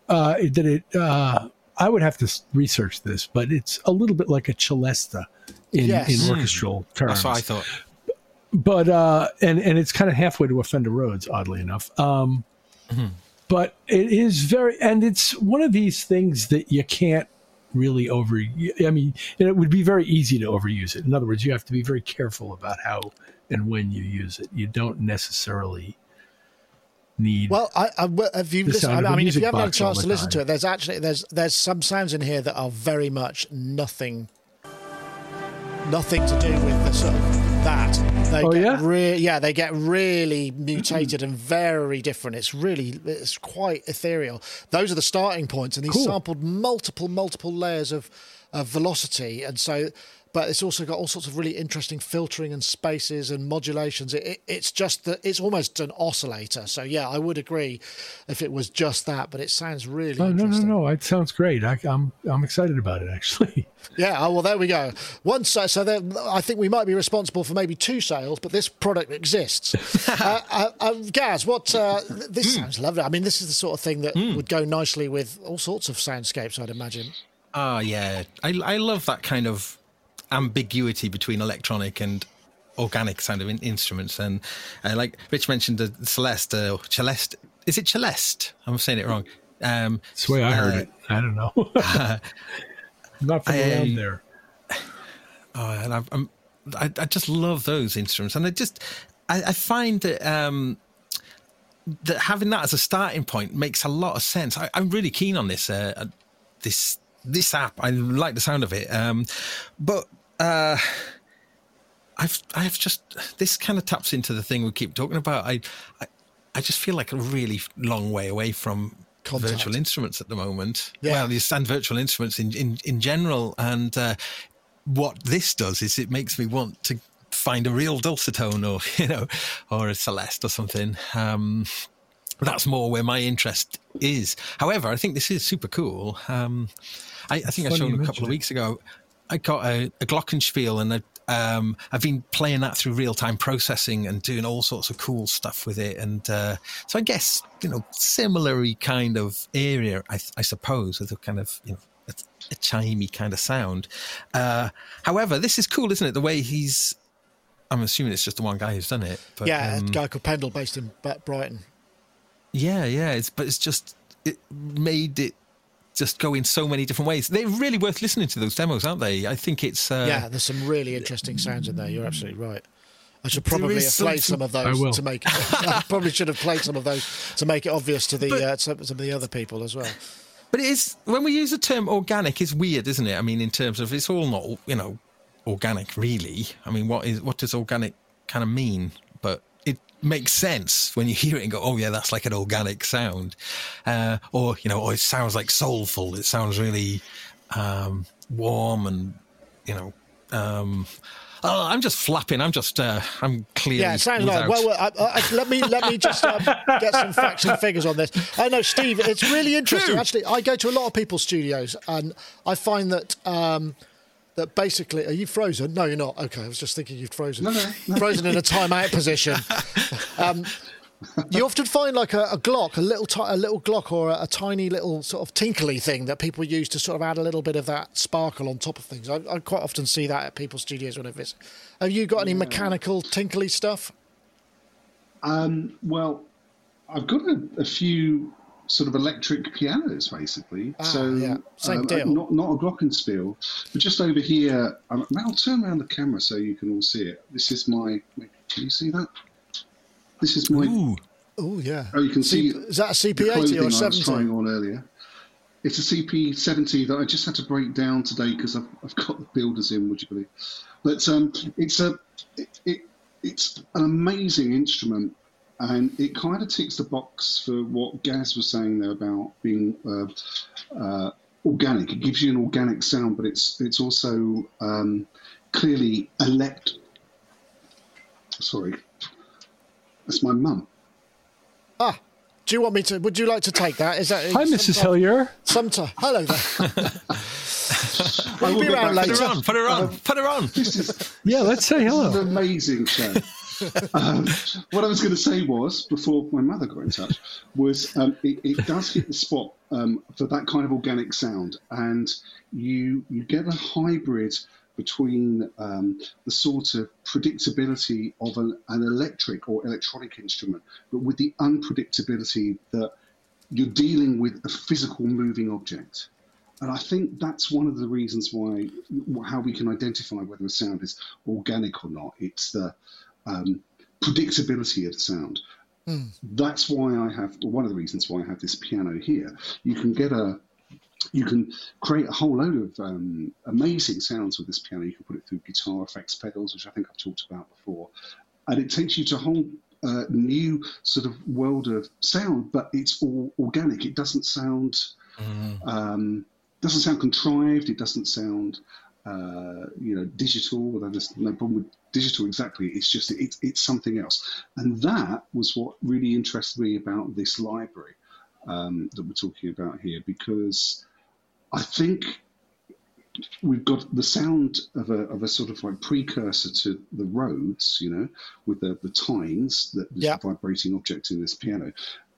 I would have to research this, but it's a little bit like a celesta in orchestral terms. That's what I thought. But and it's kind of halfway to a Fender Rhodes, oddly enough. But it is and it's one of these things that you can't really I mean, it would be very easy to overuse it. In other words, you have to be very careful about how and when you use it. You don't necessarily need. Well, if you haven't had a chance to listen to it, there's some sounds in here that are very much nothing to do with the sort of that. They get really mutated and very different. It's quite ethereal. Those are the starting points, and he's sampled multiple layers of velocity, and so but it's also got all sorts of really interesting filtering and spaces and modulations. It's just that it's almost an oscillator. So yeah, I would agree if it was just that, but it sounds really interesting. No, it sounds great. I'm excited about it, actually. Yeah, well, there we go. I think we might be responsible for maybe 2 sales, but this product exists. Gaz, this sounds lovely. I mean, this is the sort of thing that would go nicely with all sorts of soundscapes, I'd imagine. Yeah. I love that kind of ambiguity between electronic and organic sound of instruments. And like Rich mentioned, the Celeste. Is it Celeste? I'm saying it wrong. That's the way I heard it. I don't know. I'm not from around there. And I just love those instruments, and I find that that having that as a starting point makes a lot of sense. I'm really keen on this this app. I like the sound of it, but I've just, this kind of taps into the thing we keep talking about. I just feel like a really long way away from virtual instruments at the moment. Yeah. Well, you stand virtual instruments in general, and what this does is it makes me want to find a real dulcitone or a Celeste or something. That's more where my interest is. However, I think this is super cool. I think I showed a couple of weeks ago. I got a Glockenspiel, and I've been playing that through real-time processing and doing all sorts of cool stuff with it. And so I guess, similar kind of area, I suppose, with a kind of, a chimey kind of sound. However, this is cool, isn't it? The way I'm assuming it's just the one guy who's done it. But, a guy called Pendle based in Brighton. Yeah. It made it just go in so many different ways. They're really worth listening to, those demos, aren't they? I think it's... there's some really interesting sounds in there. You're absolutely right. I should probably have played some of those to make it... I probably should have played some of those to make it obvious to some of the other people as well. But it is, when we use the term organic, it's weird, isn't it? I mean, in terms of, it's all not, organic, really. I mean, what does organic kind of mean? But it makes sense when you hear it and go, oh yeah, that's like an organic sound. Or it sounds like soulful. It sounds really warm and, I'm just flapping. I'm clearly... Yeah, it sounds like... let me just get some facts and figures on this. I know, Steve, it's really interesting. Actually, I go to a lot of people's studios, and I find that... that basically, are you frozen? No, you're not. Okay, I was just thinking you'd frozen. No. Frozen in a timeout position. You often find like a Glock, a little Glock, or a tiny little sort of tinkly thing that people use to sort of add a little bit of that sparkle on top of things. I quite often see that at people's studios when I visit. Have you got any mechanical tinkly stuff? Well, I've got a few sort of electric pianos, basically. Same deal. Not a Glockenspiel, but just over here. I'll turn around the camera so you can all see it. This is my... Can you see that? This is my... Oh, yeah. Oh, you can see... Is that a CP80 or a 70? I was trying on earlier. It's a CP70 that I just had to break down today because I've got the builders in, would you believe? But it's an amazing instrument, and it kind of ticks the box for what Gaz was saying there about being organic. It gives you an organic sound, but it's also clearly Sorry. That's my mum. Ah, do you want me to? Would you like to take that? Is that? Hi, Mrs. Hillier. Hello there. We'll be around later. Put her on. Yeah, let's say hello. This is an amazing show. What I was going to say was, before my mother got in touch, was it does hit the spot for that kind of organic sound, and you get a hybrid between the sort of predictability of an electric or electronic instrument, but with the unpredictability that you're dealing with a physical moving object. And I think that's one of the reasons how we can identify whether a sound is organic or not. It's the predictability of the sound. That's why one of the reasons why I have this piano here. You can create a whole load of amazing sounds with this piano. You can put it through guitar effects pedals, which I think I've talked about before. And it takes you to a whole new sort of world of sound, but it's all organic. It doesn't sound contrived. It doesn't sound digital, although there's no problem with digital exactly. It's just it's something else, and that was what really interested me about this library that we're talking about here, because I think we've got the sound of a sort of like precursor to the Rhodes, with the tines, the vibrating object in this piano.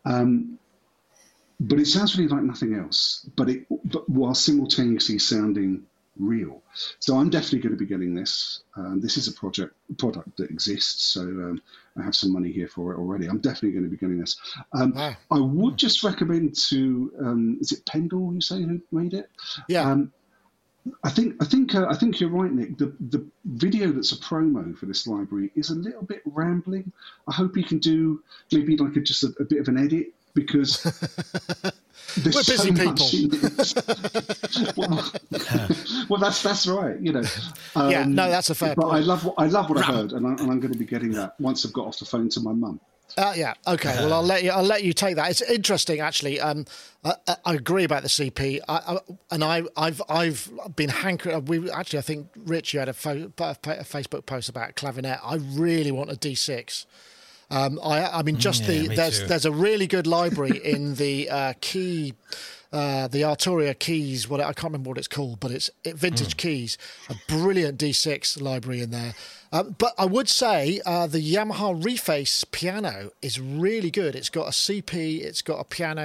But it sounds really like nothing else, but while simultaneously sounding real. So I'm definitely going to be getting this. This is a product that exists, so I have some money here for it already. I'm definitely going to be getting this. I would just recommend to is it Pendle you say who made it? Yeah. I think you're right, Nick. The video that's a promo for this library is a little bit rambling. I hope you can do maybe like just a bit of an edit, because there's we're busy people. well, that's right. That's a fair point. But I love what I heard, and I'm going to be getting that once I've got off the phone to my mum. Yeah. Okay. Well, I'll let you take that. It's interesting, actually. I agree about the CP. I've been hankering. I think Rich, you had a Facebook post about clavinet. I really want a D6. There's a really good library in the the Arturia Keys. I can't remember what it's called, but it's Vintage Keys. A brilliant D6 library in there. But I would say the Yamaha Reface piano is really good. It's got a CP, it's got a piano,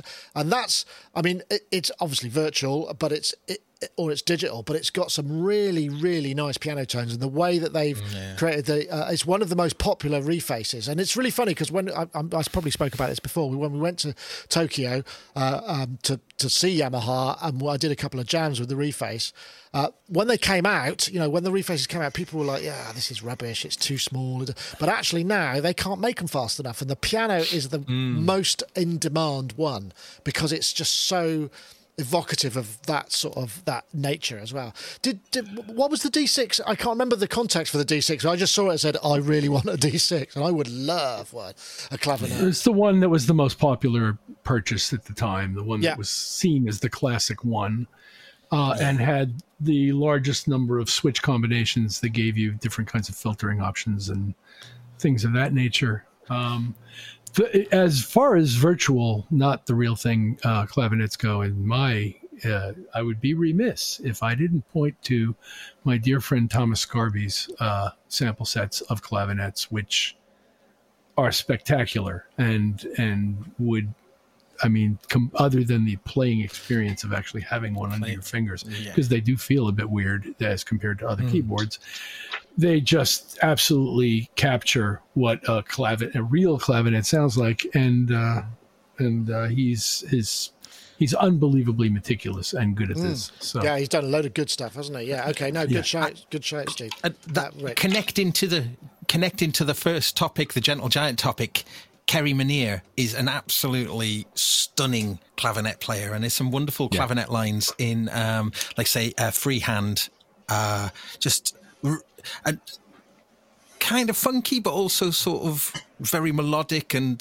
it's obviously virtual, but it's digital, but it's got some really, really nice piano tones. And the way that they've created it's one of the most popular refaces. And it's really funny because when I probably spoke about this before, when we went to Tokyo to see Yamaha, and I did a couple of jams with the reface. When they came out, when the refaces came out, people were like, yeah, this is rubbish, it's too small. But actually now they can't make them fast enough. And the piano is the most in-demand one because it's just so evocative of that nature as well. What was the D6? I can't remember the context for the D6. I just saw it and said, I really want a D6, and I would love a clavinet. It's the one that was the most popular purchase at the time, the one that was seen as the classic one, and had the largest number of switch combinations that gave you different kinds of filtering options and things of that nature. As far as virtual, not the real thing, clavinets go, I would be remiss if I didn't point to my dear friend Thomas Scarby's sample sets of clavinets, which are spectacular and would, other than the playing experience of actually having one under your fingers, because they do feel a bit weird as compared to other keyboards. They just absolutely capture what a real clavinet sounds like, and he's unbelievably meticulous and good at this. So he's done a load of good stuff, hasn't he? Yeah. Okay. No, good shout, Steve. Connecting to the first topic, the Gentle Giant topic. Kerry Monier is an absolutely stunning clavinet player, and there's some wonderful clavinet lines in, Freehand, kind of funky, but also sort of very melodic and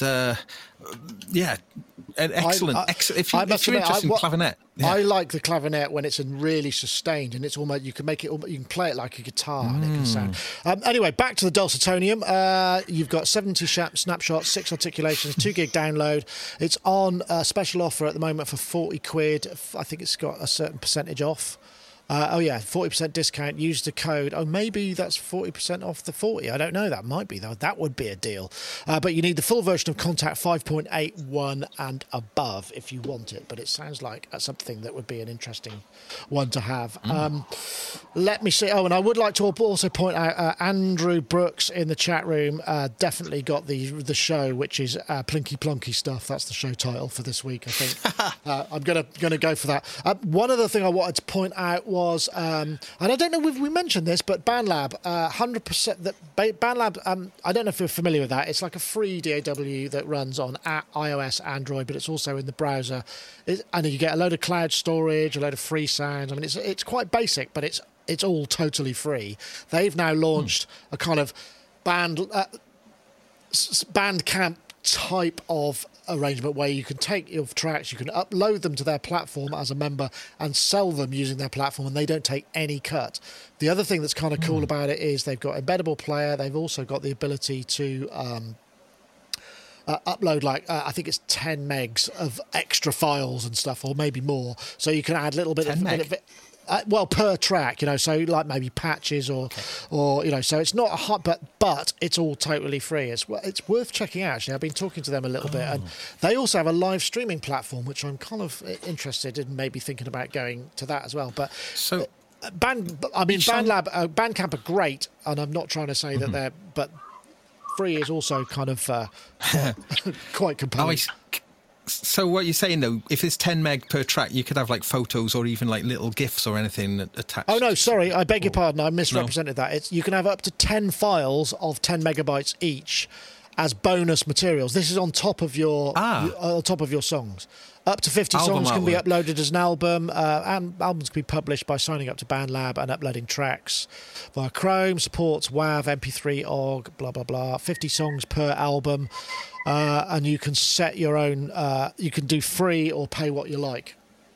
excellent. If you're interested in clavinet, I like the clavinet when it's really sustained, and it's almost you can play it like a guitar, and it can sound. Anyway, back to the Dulcitonium. You've got 70 snapshots, 6 articulations, 2 gig download. It's on a special offer at the moment for £40. I think it's got a certain percentage off. 40% discount. Use the code. Oh, maybe that's 40% off the 40. I don't know. That might be, though. That would be a deal. But you need the full version of Contact 5.81 and above if you want it. But it sounds like something that would be an interesting one to have. Let me see. Oh, and I would like to also point out Andrew Brooks in the chat room definitely got the show, which is Plinky Plonky Stuff. That's the show title for this week, I think. I'm gonna go for that. One other thing I wanted to point out was, and I don't know if we mentioned this, but BandLab, 100%. BandLab, I don't know if you're familiar with that. It's like a free DAW that runs on iOS, Android, but it's also in the browser. And you get a load of cloud storage, a load of free sounds. It's quite basic, but it's all totally free. They've now launched a kind of Bandcamp type of arrangement where you can take your tracks, you can upload them to their platform as a member and sell them using their platform, and they don't take any cut. The other thing that's kind of cool about it is they've got embeddable player. They've also got the ability to upload I think it's 10 megs of extra files and stuff, or maybe more. So you can add a little bit of well, per track, so like maybe patches or so it's not a hot, but it's all totally free. It's worth checking out. Actually, I've been talking to them a little bit, and they also have a live streaming platform, which I'm kind of interested in, maybe thinking about going to that as well. But so Bandcamp are great, and I'm not trying to say that they're, but free is also kind of quite compelling. So what you're saying, though, if it's 10 meg per track, you could have like photos or even like little GIFs or anything attached. Oh, no, sorry. I beg your pardon. I misrepresented that. You can have up to 10 files of 10 megabytes each as bonus materials. This is on top of your songs. Up to 50 songs can be uploaded as an album, and albums can be published by signing up to BandLab and uploading tracks via Chrome, supports WAV, MP3, OGG, blah, blah, blah. 50 songs per album, and you can set your own, you can do free or pay what you like.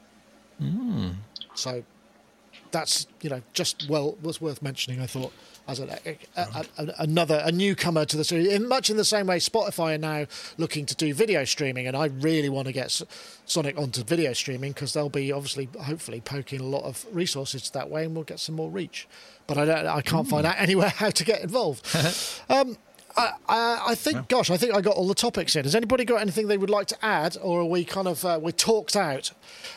So that's, was worth mentioning, I thought, as a newcomer to the series. Much in the same way, Spotify are now looking to do video streaming, and I really want to get Sonic onto video streaming because they'll be hopefully poking a lot of resources that way, and we'll get some more reach. But I can't find out anywhere how to get involved. I think I got all the topics in. Has anybody got anything they would like to add, or are we kind of we're talked out?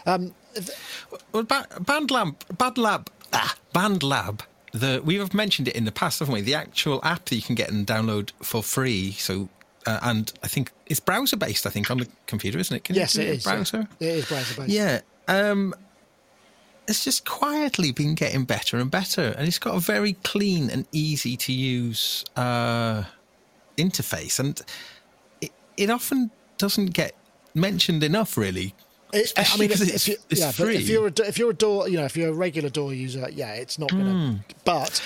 BandLab. We have mentioned it in the past, haven't we? The actual app that you can get and download for free. So, and I think it's browser based. I think on the computer, isn't it? Yes, it is. Browser. It is browser based. Yeah. It's just quietly been getting better and better, and it's got a very clean and easy to use interface, and it often doesn't get mentioned enough, really. It's free. If you're a DAW, if you're a regular DAW user, it's not going to. But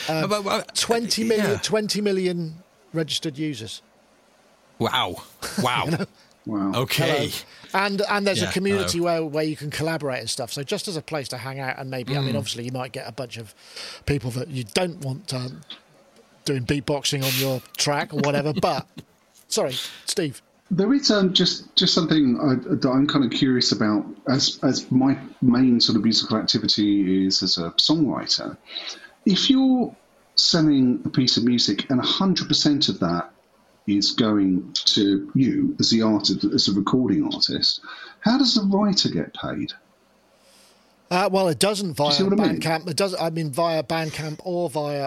20 million registered users. Wow. Wow. Okay. Hello. And there's a community where you can collaborate and stuff. So just as a place to hang out, and maybe obviously you might get a bunch of people that you don't want doing beatboxing on your track or whatever. But sorry, Steve. There is just something that I'm kind of curious about, as my main sort of musical activity is as a songwriter. If you're selling a piece of music and 100% of that is going to you as the artist, as a recording artist, how does the writer get paid? Well, it doesn't via Bandcamp. It does. I mean, via Bandcamp or via.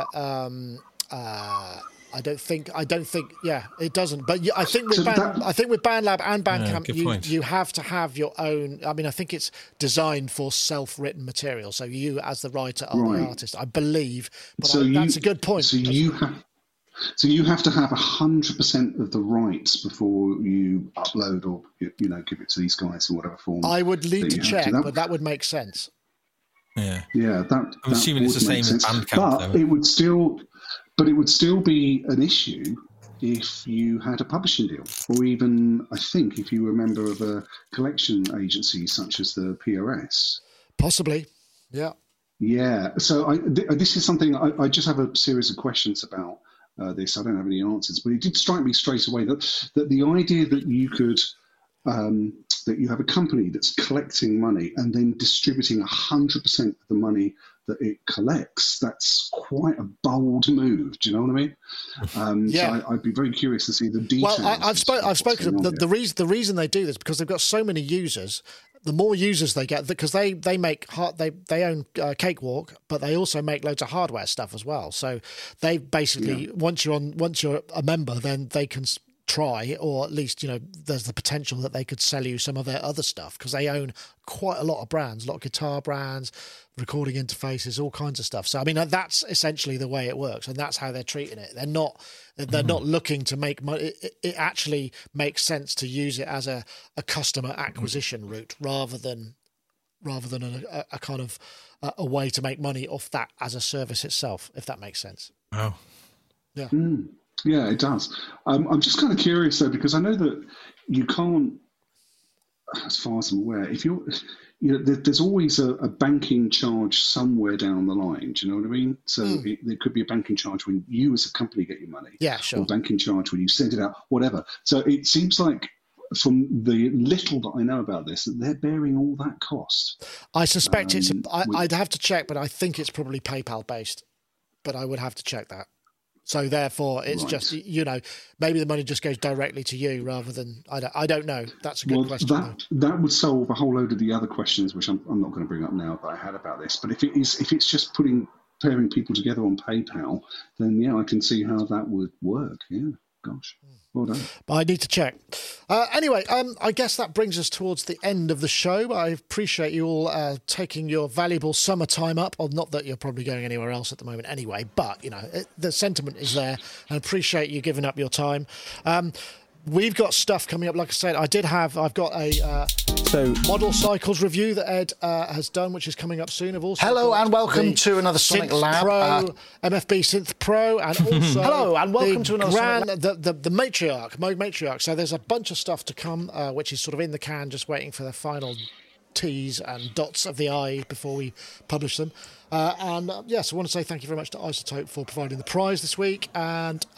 I don't think. Yeah, it doesn't. But I think with BandLab and Bandcamp, you have to have your own. I mean, I think it's designed for self-written material. So you, as the writer, are the artist, I believe. But that's a good point. So you have to have 100% of the rights before you upload or give it to these guys in whatever form. I would need to check, but that would make sense. Yeah. Yeah. I'm assuming it's the same as Bandcamp, but it would still be an issue if you had a publishing deal, or even, I think, if you were a member of a collection agency such as the PRS. Possibly, yeah. Yeah, so this is something, I just have a series of questions about this. I don't have any answers, but it did strike me straight away that the idea that you could, that you have a company that's collecting money and then distributing 100% of the money that it collects, that's quite a bold move. Do you know what I mean? Yeah. So I'd be very curious to see the details. Well, I've spoken to them. The reason they do this because they've got so many users. The more users they get, because they own Cakewalk, but they also make loads of hardware stuff as well. So they basically once you're a member, then they can try, or at least there's the potential that they could sell you some of their other stuff because they own quite a lot of brands, a lot of guitar brands, recording interfaces, all kinds of stuff. So I mean that's essentially the way it works, and that's how they're treating it. They're not looking to make money. It actually makes sense to use it as a customer acquisition route rather than a kind of a way to make money off that as a service itself, if that makes sense. Oh, yeah. Yeah, it does. I'm just kind of curious though, because I know that you can't, as far as I'm aware, if you're, there's always a banking charge somewhere down the line. Do you know what I mean? So there could be a banking charge when you as a company get your money. Yeah, sure. Or banking charge when you send it out, whatever. So it seems like, from the little that I know about this, that they're bearing all that cost. I suspect I'd have to check, but I think it's probably PayPal based. But I would have to check that. So therefore, it's just, maybe the money just goes directly to you rather than, I don't know. That's a good question. That would solve a whole load of the other questions, which I'm not going to bring up now, that I had about this. But if it's just pairing people together on PayPal, then yeah, I can see how that would work. Yeah, gosh. Well done. But I need to check. Anyway, I guess that brings us towards the end of the show. I appreciate you all taking your valuable summertime up. Or not that you're probably going anywhere else at the moment anyway, but, the sentiment is there. I appreciate you giving up your time. We've got stuff coming up. Like I said, I've got a model cycles review that Ed has done, which is coming up soon. I've also hello and welcome to another Sonic Lab. Pro, MFB Synth Pro, and also hello and welcome to another Sonic Lab. The Matriarch, Moog Matriarch. So there's a bunch of stuff to come, which is sort of in the can, just waiting for the final T's and dots of the I before we publish them. So I want to say thank you very much to iZotope for providing the prize this week, and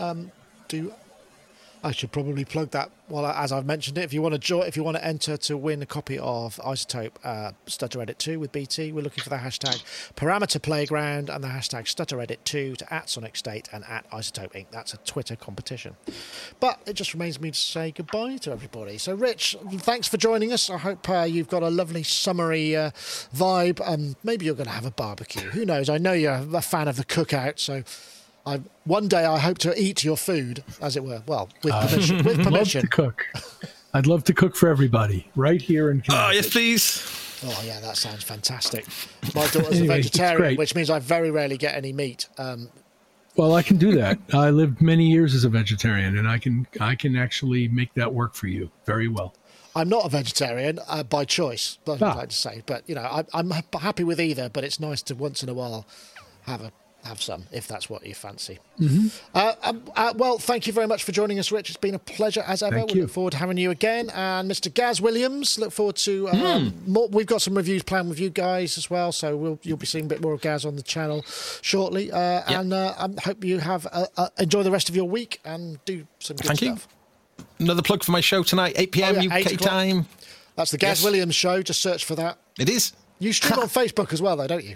I should probably plug that as I've mentioned it. If you want to enter to win a copy of iZotope Stutter Edit 2 with BT, we're looking for the hashtag Parameter Playground and the hashtag Stutter Edit 2 to @SonicState and @iZotope Inc. That's a Twitter competition. But it just remains me to say goodbye to everybody. So, Rich, thanks for joining us. I hope you've got a lovely summery vibe. Maybe you're going to have a barbecue. Who knows? I know you're a fan of the cookout, so... one day I hope to eat your food, as it were. Well, with permission. With permission. Love to cook. I'd love to cook for everybody right here in Connecticut. Oh, yes, please. Oh, yeah, that sounds fantastic. My daughter's a vegetarian, which means I very rarely get any meat. Well, I can do that. I lived many years as a vegetarian, and I can actually make that work for you very well. I'm not a vegetarian by choice, I'd like to say. But, I'm happy with either, but it's nice to once in a while have some, if that's what you fancy. Mm-hmm. Well, thank you very much for joining us, Rich. It's been a pleasure as ever. We look forward to having you again. And Mr. Gaz Williams, look forward to more. We've got some reviews planned with you guys as well, so you'll be seeing a bit more of Gaz on the channel shortly. And I hope you have enjoy the rest of your week and do some good stuff. Thank you. Another plug for my show tonight, 8 p.m. UK time. That's the Gaz Williams show. Just search for that. It is. You stream on Facebook as well, though, don't you?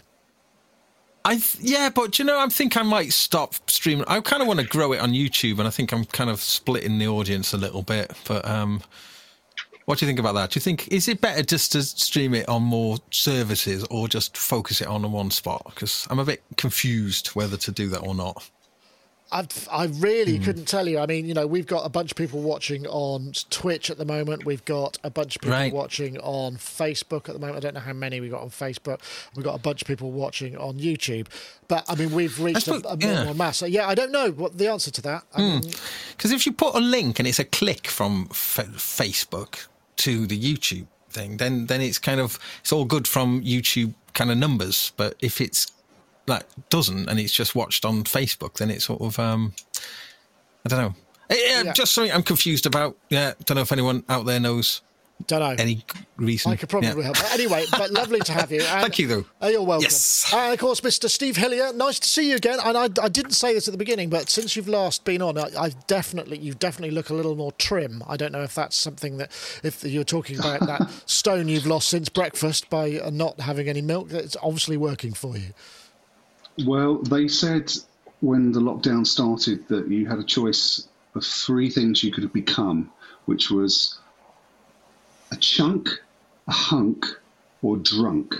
But I think I might stop streaming. I kind of want to grow it on YouTube, and I think I'm kind of splitting the audience a little bit. But what do you think about that? Do you think, is it better just to stream it on more services or just focus it on one spot? Because I'm a bit confused whether to do that or not. I really couldn't tell you. I mean, we've got a bunch of people watching on Twitch at the moment. We've got a bunch of people watching on Facebook at the moment. I don't know how many we got on Facebook. We've got a bunch of people watching on YouTube. But, I mean, we've reached a more mass. So, I don't know what the answer to that. Because if you put a link and it's a click from Facebook to the YouTube thing, then it's it's all good from YouTube kind of numbers. But if it's doesn't and it's just watched on Facebook, then it's sort of I don't know, just something I'm confused about. Don't know if anyone out there knows any reason. I could probably help. Anyway, but lovely to have you. And thank you, though. You're welcome. Yes. And of course, Mr. Steve Hillier, nice to see you again. And I didn't say this at the beginning, but since you've last been on, you definitely look a little more trim. I don't know if that's something that, if you're talking about that stone you've lost since breakfast by not having any milk, it's obviously working for you. Well, they said when the lockdown started that you had a choice of 3 things you could have become, which was a chunk, a hunk, or drunk.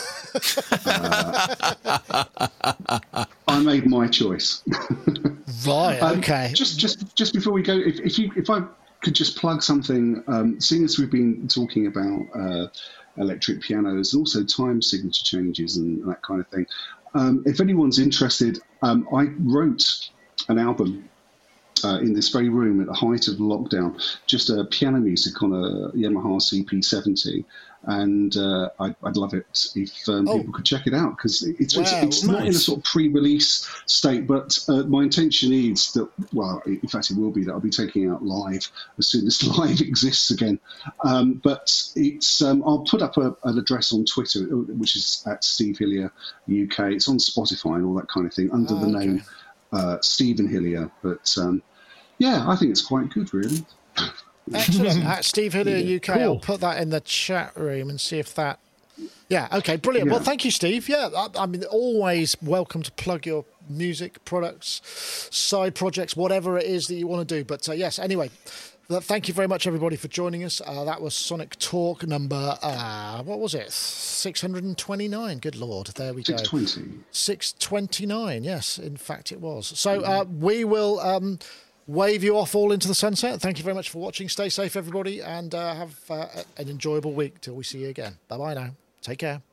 I made my choice. Right. Okay. Just before we go, if I could just plug something, seeing as we've been talking about electric pianos and also time signature changes and that kind of thing. If anyone's interested, I wrote an album in this very room at the height of lockdown, just piano music on a Yamaha CP70. And I'd love it if people could check it out, because it's not in a sort of pre-release state, but my intention is that, well, in fact, it will be that I'll be taking out live as soon as live exists again. But it's I'll put up an address on Twitter, which is at Steve Hillier UK. It's on Spotify and all that kind of thing under the name Stephen Hillier. But yeah, I think it's quite good, really. Excellent. At Steve Hillier UK, cool. I'll put that in the chat room and see if that... Yeah, okay, brilliant. Yeah. Well, thank you, Steve. Yeah, I mean, always welcome to plug your music, products, side projects, whatever it is that you want to do. But yes, anyway, thank you very much, everybody, for joining us. That was Sonic Talk number, what was it? 629. Good Lord. There we go. 620. 629, yes, in fact it was. So we will... wave you off all into the sunset. Thank you very much for watching. Stay safe, everybody, and have an enjoyable week till we see you again. Bye-bye now. Take care.